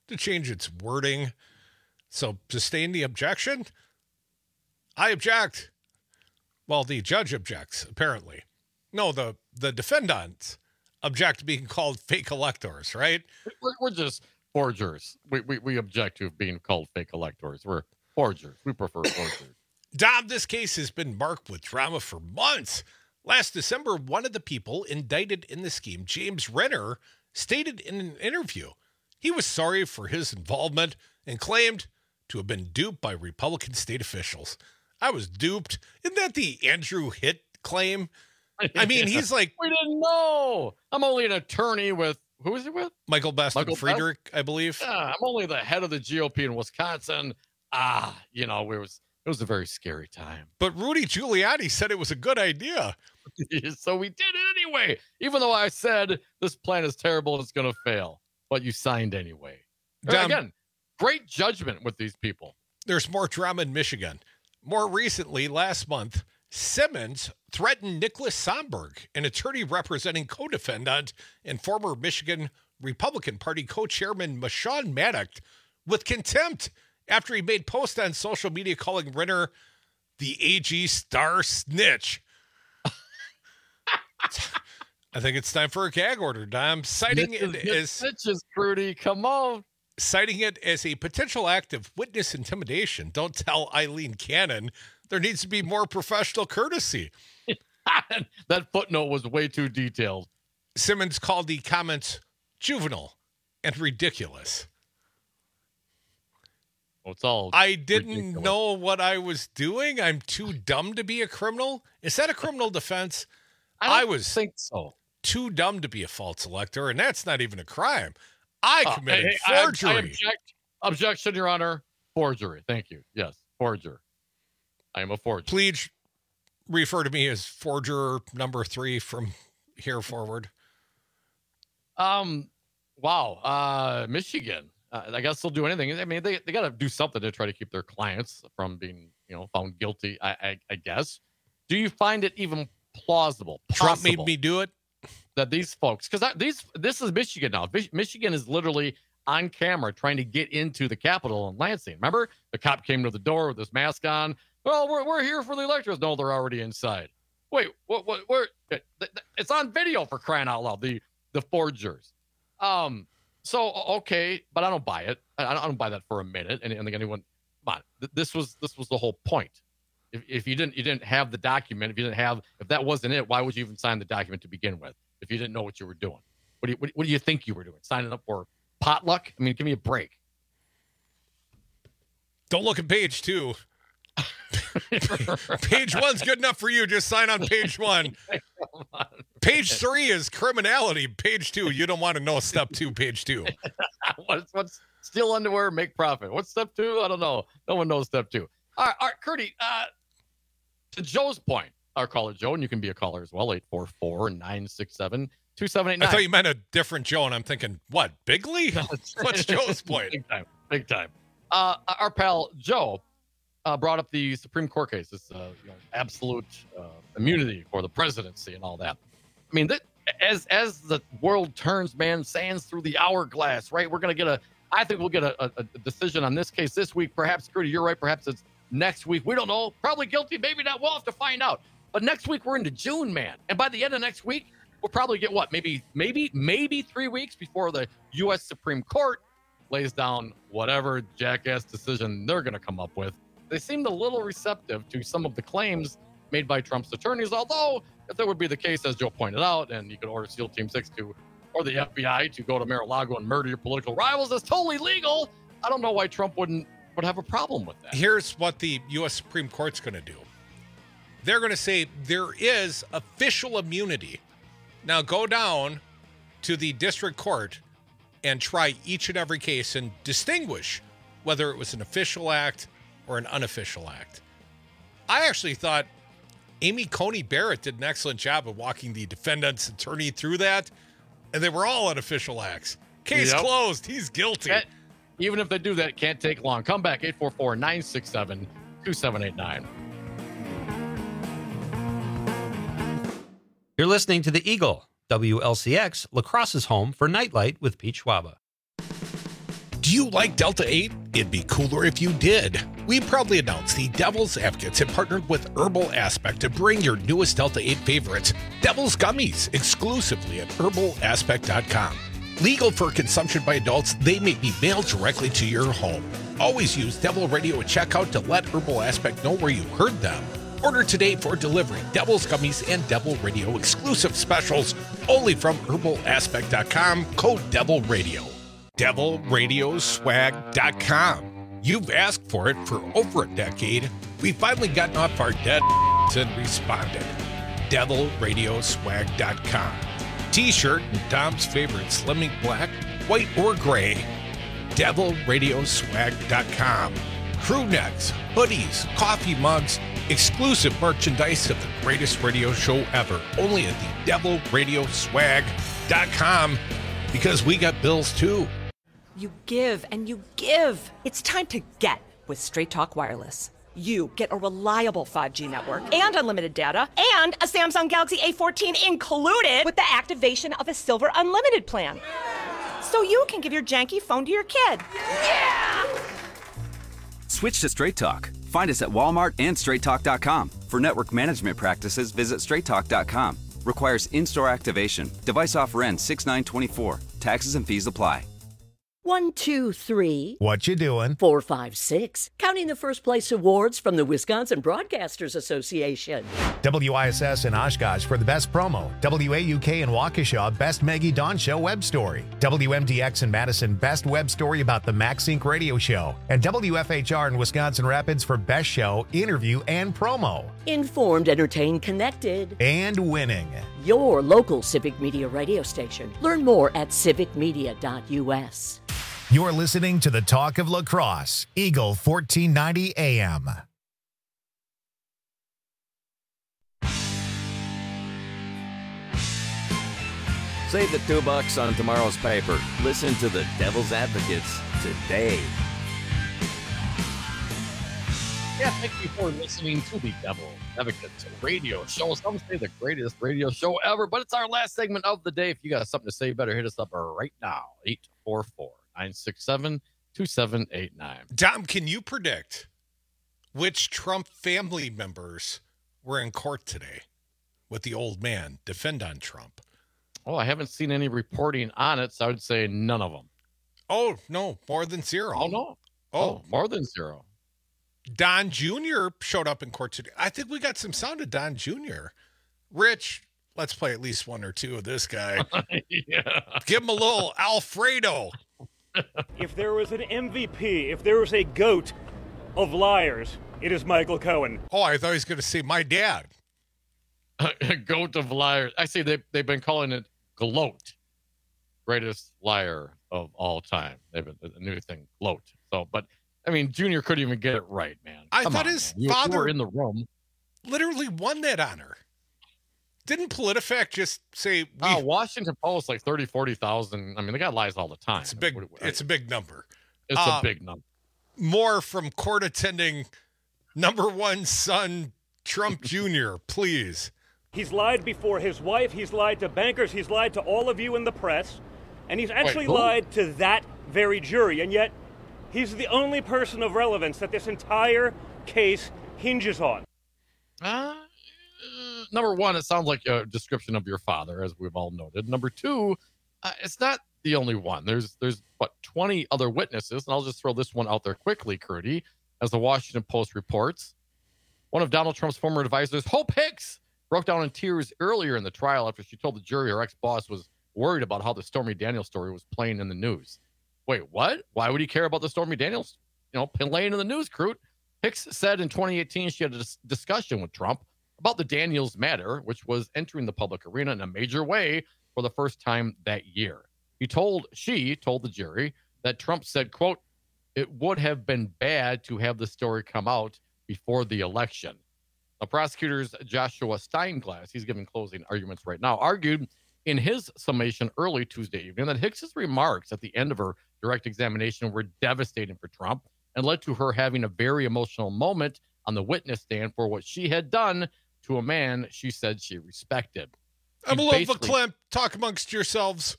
to change its wording. So sustain the objection? I object. Well, the judge objects, apparently. No, the, the defendants object to being called fake electors, right? We're, we're just forgers. We, we we object to being called fake electors. We're forgers. We prefer forgers. Dom, this case has been marked with drama for months. Last December, one of the people indicted in the scheme, James Renner, stated in an interview he was sorry for his involvement and claimed to have been duped by Republican state officials. I was duped. Isn't that the Andrew Hitt claim? I mean, he's like... We didn't know. I'm only an attorney with... Who is he with? Michael Best Michael and Friedrich, Best? I believe. Yeah, I'm only the head of the G O P in Wisconsin. Ah, you know, it was it was a very scary time. But Rudy Giuliani said it was a good idea. So we did it anyway, even though I said this plan is terrible and it's going to fail. But you signed anyway. Dom, Again, great judgment with these people. There's more drama in Michigan. More recently, last month, Simmons threatened Nicholas Somberg, an attorney representing co-defendant and former Michigan Republican Party co-chairman Mashawn Maddox, with contempt after he made posts on social media calling Renner the A G star snitch. I think it's time for a gag order, Dom. Citing Snitches, it as snitches, Prudy, come on. Citing it as a potential act of witness intimidation. Don't tell Eileen Cannon. There needs to be more professional courtesy. That footnote was way too detailed. Simmons called the comments juvenile and ridiculous. Well, it's all I didn't ridiculous. know what I was doing. I'm too dumb to be a criminal. Is that a criminal defense? I, don't I was think so. Too dumb to be a false elector, and that's not even a crime. I Uh, committed hey, hey, I- forgery. I object. Objection, Your Honor. Forgery. Thank you. Yes, forger. I am a forger. Please refer to me as forger number three from here forward. Um, wow. Uh, Michigan. Uh, I guess they'll do anything. I mean, they, they got to do something to try to keep their clients from being, you know, found guilty. I, I, I guess. Do you find it even plausible? Trump made possible me do it. That these folks, because these, this is Michigan now. Mich- Michigan is literally on camera trying to get into the Capitol in Lansing. Remember, the cop came to the door with his mask on. Well, we're we're here for the electors. No, they're already inside. Wait, what? What? Where? It's on video, for crying out loud. The the forgers. Um. So okay, but I don't buy it. I, I don't buy that for a minute. And I think anyone. Come on. Th- This was this was the whole point. If if you didn't you didn't have the document, if you didn't have if that wasn't it, why would you even sign the document to begin with? If you didn't know what you were doing, what do you what, what do you think you were doing? Signing up for potluck? I mean, give me a break. Don't look at page two. Page one's good enough for you. Just sign on page one. Page three is criminality. Page two, you don't want to know step two, page two. what's, what's steal underwear, make profit? What's step two? I don't know. No one knows step two. All right, all right Curdy, uh, to Joe's point, our caller, Joe, and you can be a caller as well, eight four four, nine six seven, two seven eight nine. I thought you meant a different Joe, and I'm thinking, what, Bigley? What's Joe's point? Big time, big time. Uh, our pal, Joe, Uh, brought up the Supreme Court case, this uh, you know, absolute uh, immunity for the presidency and all that. I mean, that, as as the world turns, man, sands through the hourglass, right? We're going to get a, I think we'll get a, a, a decision on this case this week. Perhaps, Curdy, you're right. Perhaps it's next week. We don't know. Probably guilty, maybe not. We'll have to find out. But next week, we're into June, man. And by the end of next week, we'll probably get what? Maybe, maybe, maybe three weeks before the U S Supreme Court lays down whatever jackass decision they're going to come up with. They seemed a little receptive to some of the claims made by Trump's attorneys, although if that would be the case, as Joe pointed out, and you could order SEAL Team six to, or the F B I to go to Mar-a-Lago and murder your political rivals, that's totally legal. I don't know why Trump wouldn't would have a problem with that. Here's what the U S Supreme Court's going to do. They're going to say there is official immunity. Now go down to the district court and try each and every case and distinguish whether it was an official act or an unofficial act. I actually thought Amy Coney Barrett did an excellent job of walking the defendant's attorney through that, and they were all unofficial acts. Case Yep. closed. He's guilty. Can't- even if they do that, it can't take long. Come back, eight four four, nine six seven, two seven eight nine. You're listening to The Eagle, W L C X, La Crosse's home for Nightlight with Pete Schwaba. Do you like Delta eight? It'd be cooler if you did. We proudly announce the Devil's Advocates have partnered with Herbal Aspect to bring your newest Delta eight favorites, Devil's Gummies, exclusively at herbal aspect dot com. Legal for consumption by adults, they may be mailed directly to your home. Always use Devil Radio at checkout to let Herbal Aspect know where you heard them. Order today for delivery. Devil's Gummies and Devil Radio exclusive specials only from herbal aspect dot com, code Devil Radio. devil radio swag dot com. You've asked for it for over a decade. We've finally gotten off our dead and responded. devil radio swag dot com. T-shirt and Dom's favorite Slimming Black, white or gray. devil radio swag dot com. Crew necks, hoodies, coffee mugs, exclusive merchandise of the greatest radio show ever. Only at the devil radio swag dot com, because we got bills too. You give and you give. It's time to get with Straight Talk Wireless. You get a reliable five G network and unlimited data and a Samsung Galaxy A fourteen included with the activation of a Silver Unlimited plan. So you can give your janky phone to your kid. Yeah! Switch to Straight Talk. Find us at Walmart and straight talk dot com. For network management practices, visit straight talk dot com. Requires in-store activation. Device offer ends six nine twenty-four. Taxes and fees apply. One, two, three. What you doing? Four, five, six. Counting the first place awards from the Wisconsin Broadcasters Association. W I S S in Oshkosh for the best promo. W A U K in Waukesha, best Maggie Dawn Show web story. W M D X in Madison, best web story about the Max Inc radio show. And W F H R in Wisconsin Rapids for best show, interview, and promo. Informed, entertained, connected. And winning. Your local Civic Media radio station. Learn more at civic media dot U S. You're listening to the Talk of La Crosse, Eagle fourteen ninety A M. Save the two bucks on tomorrow's paper. Listen to the Devil's Advocates today. Yeah, thank you for listening to the Devil Advocates radio show. Some say the greatest radio show ever, but it's our last segment of the day. If you got something to say, you better hit us up right now. eight four four, nine six seven, two seven eight nine. Dom, can you predict which Trump family members were in court today with the old man defend on Trump? Oh, I haven't seen any reporting on it, so I would say none of them. Oh, no, more than zero. Oh, no. Oh, oh more than zero. Don Junior showed up in court today. I think we got some sound of Don Junior Rich, let's play at least one or two of this guy. Yeah. Give him a little Alfredo. If there was an M V P, if there was a GOAT of liars, it is Michael Cohen. Oh, I thought he was going to say my dad. GOAT of liars. I say they, they've been calling it Gloat. Greatest liar of all time. They've been a new thing, Gloat. So, but I mean, Junior couldn't even get it right, man. I Come thought on, his man. father you were in the room. Literally won that honor. Didn't PolitiFact just say? We... Oh, Washington Post like thirty, forty thousand. I mean, the guy lies all the time. It's a big. It's a big number. It's uh, a big number. More from court attending number one son Trump Junior Please. He's lied before his wife. He's lied to bankers. He's lied to all of you in the press, and he's actually Wait, lied to that very jury. And yet, he's the only person of relevance that this entire case hinges on. Uh, number one, it sounds like a description of your father, as we've all noted. Number two, uh, it's not the only one. There's, there's what, twenty other witnesses, and I'll just throw this one out there quickly, Crudy. As the Washington Post reports, one of Donald Trump's former advisors, Hope Hicks, broke down in tears earlier in the trial after she told the jury her ex-boss was worried about how the Stormy Daniels story was playing in the news. Wait, what? Why would he care about the Stormy Daniels, you know, playing in the news, Crute? Hicks said in twenty eighteen she had a dis- discussion with Trump about the Daniels matter, which was entering the public arena in a major way for the first time that year. He told, she told the jury that Trump said, quote, "It would have been bad to have the story come out before the election." The prosecutor's Joshua Steinglass, he's giving closing arguments right now, argued in his summation early Tuesday evening that Hicks's remarks at the end of her direct examination were devastating for Trump and led to her having a very emotional moment on the witness stand for what she had done to a man she said she respected. I'm a little verklempt. Talk amongst yourselves.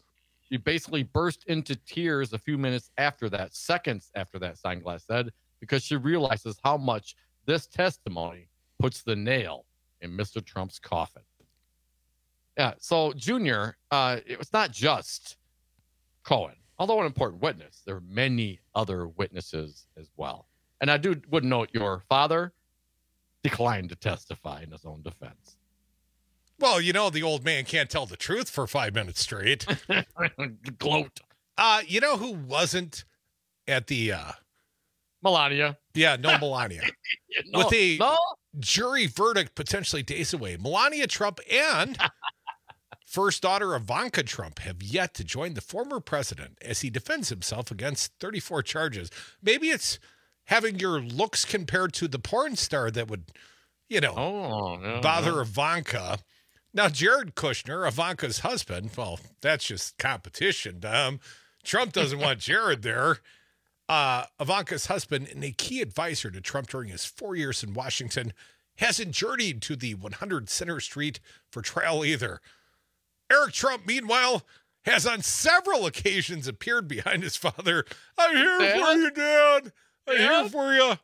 She basically burst into tears a few minutes after that, seconds after that, Steinglass said, because she realizes how much this testimony puts the nail in Mister Trump's coffin. Yeah, so Junior, uh, it was not just Cohen, although an important witness. There are many other witnesses as well. And I do would note your father declined to testify in his own defense. Well, you know, the old man can't tell the truth for five minutes straight. Gloat. Uh, you know who wasn't at the... Uh, Melania. Yeah, no Melania. no, With a no? jury verdict potentially days away, Melania Trump and first daughter Ivanka Trump have yet to join the former president as he defends himself against thirty-four charges. Maybe it's having your looks compared to the porn star that would, you know, oh, no, bother no. Ivanka. Now, Jared Kushner, Ivanka's husband, well, that's just competition, Dom. Trump doesn't want Jared there. Uh, Ivanka's husband and a key advisor to Trump during his four years in Washington hasn't journeyed to the one hundred Center Street for trial either. Eric Trump, meanwhile, has on several occasions appeared behind his father. I'm here Dad? for you, Dad. I'm Dad? here for you.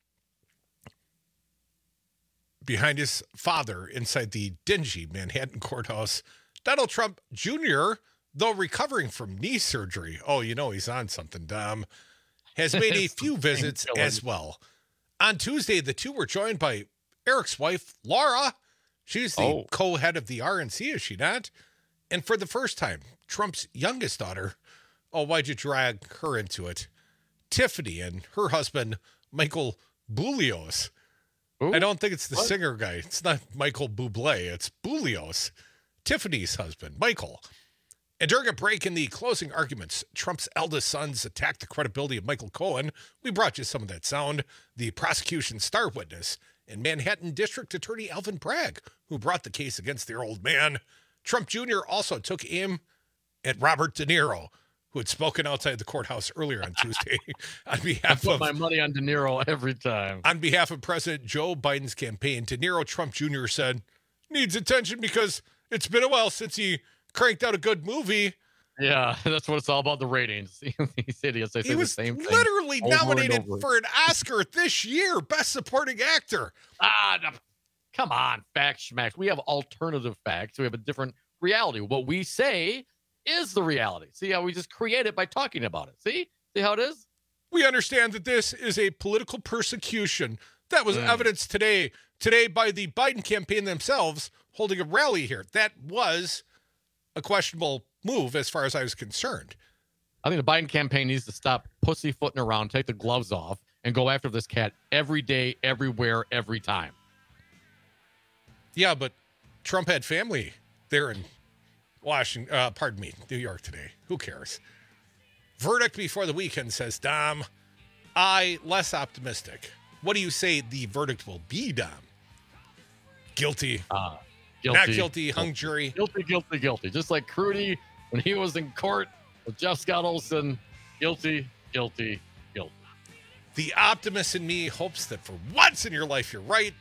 Behind his father inside the dingy Manhattan courthouse, Donald Trump Junior, though recovering from knee surgery, oh, you know he's on something, Dom, has made a few visits as well. On Tuesday, the two were joined by Eric's wife, Laura. She's the Oh. co-head of the R N C, is she not? And for the first time, Trump's youngest daughter, oh, why'd you drag her into it? Tiffany and her husband, Michael Bublios. I don't think it's the What? singer guy. It's not Michael Bublé. It's Bublios, Tiffany's husband, Michael. And during a break in the closing arguments, Trump's eldest sons attacked the credibility of Michael Cohen. We brought you some of that sound. The prosecution's star witness and Manhattan District Attorney Alvin Bragg, who brought the case against their old man. Trump Junior also took aim at Robert De Niro, who had spoken outside the courthouse earlier on Tuesday on I behalf put of my money on De Niro every time. on behalf of President Joe Biden's campaign. De Niro Trump Junior said, needs attention because it's been a while since he cranked out a good movie. Yeah, that's what it's all about, the ratings. These idiots, they say He the was same thing. literally over and nominated over. for an Oscar this year, Best Supporting Actor. Ah, no, come on, facts, schmacks. We have alternative facts. We have a different reality. What we say is the reality. See how we just create it by talking about it. See? See how it is? We understand that this is a political persecution. That was Mm. evidenced today, today by the Biden campaign themselves holding a rally here. That was a questionable move as far as I was concerned. I think the Biden campaign needs to stop pussyfooting around, take the gloves off, and go after this cat every day, everywhere, every time. Yeah, but Trump had family there in Washington, uh, pardon me, New York today. Who cares? Verdict before the weekend, says Dom. I less optimistic. What do you say the verdict will be, Dom? Guilty. Uh, guilty. Not guilty, hung jury. Guilty, guilty, guilty. Just like Crudy when he was in court with Jeff Scott Olson. Guilty, guilty, guilty. The optimist in me hopes that for once in your life you're right.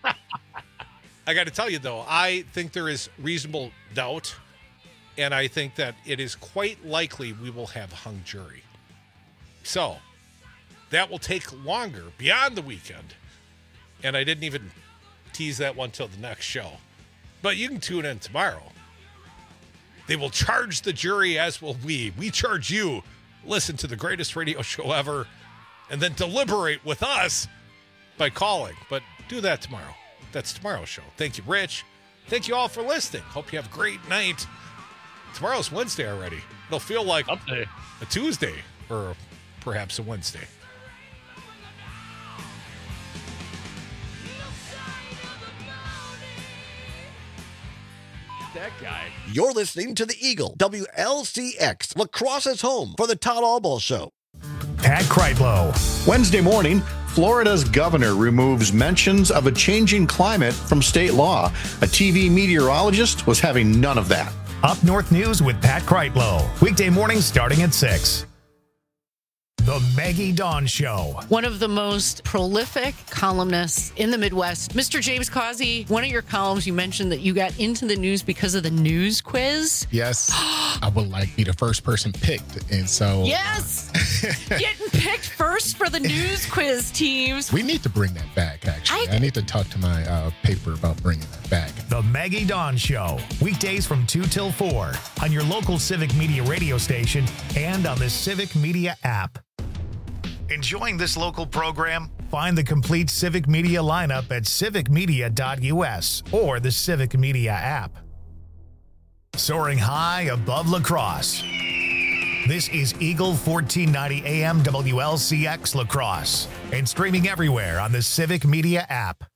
I got to tell you, though, I think there is reasonable doubt, and I think that it is quite likely we will have a hung jury. So that will take longer beyond the weekend, and I didn't even tease that one till the next show. But you can tune in tomorrow. They will charge the jury, as will we. We charge you. Listen to the greatest radio show ever, and then deliberate with us by calling. But do that tomorrow. That's tomorrow's show. Thank you, Rich. Thank you all for listening. Hope you have a great night. Tomorrow's Wednesday already. It'll feel like Someday. a Tuesday or perhaps a Wednesday. That guy. You're listening to the Eagle, W L C X, Lacrosse's home for the Todd Albaugh Show. Pat Kreitlow. Wednesday morning, Florida's governor removes mentions of a changing climate from state law. A T V meteorologist was having none of that. Up North News with Pat Kreitlow. Weekday mornings starting at six. The Maggie Dawn Show. One of the most prolific columnists in the Midwest. Mister James Causey, one of your columns, you mentioned that you got into the news because of the news quiz. Yes. I would like be the first person picked. And so. Yes. Getting picked first for the news quiz teams. We need to bring that back, actually. I, I need to talk to my uh, paper about bringing that back. The Maggie Dawn Show. Weekdays from two till four on your local Civic Media radio station and on the Civic Media app. Enjoying this local program? Find the complete Civic Media lineup at civic media dot u s or the Civic Media app. Soaring high above La Crosse. This is Eagle fourteen ninety A M W L C X La Crosse and streaming everywhere on the Civic Media app.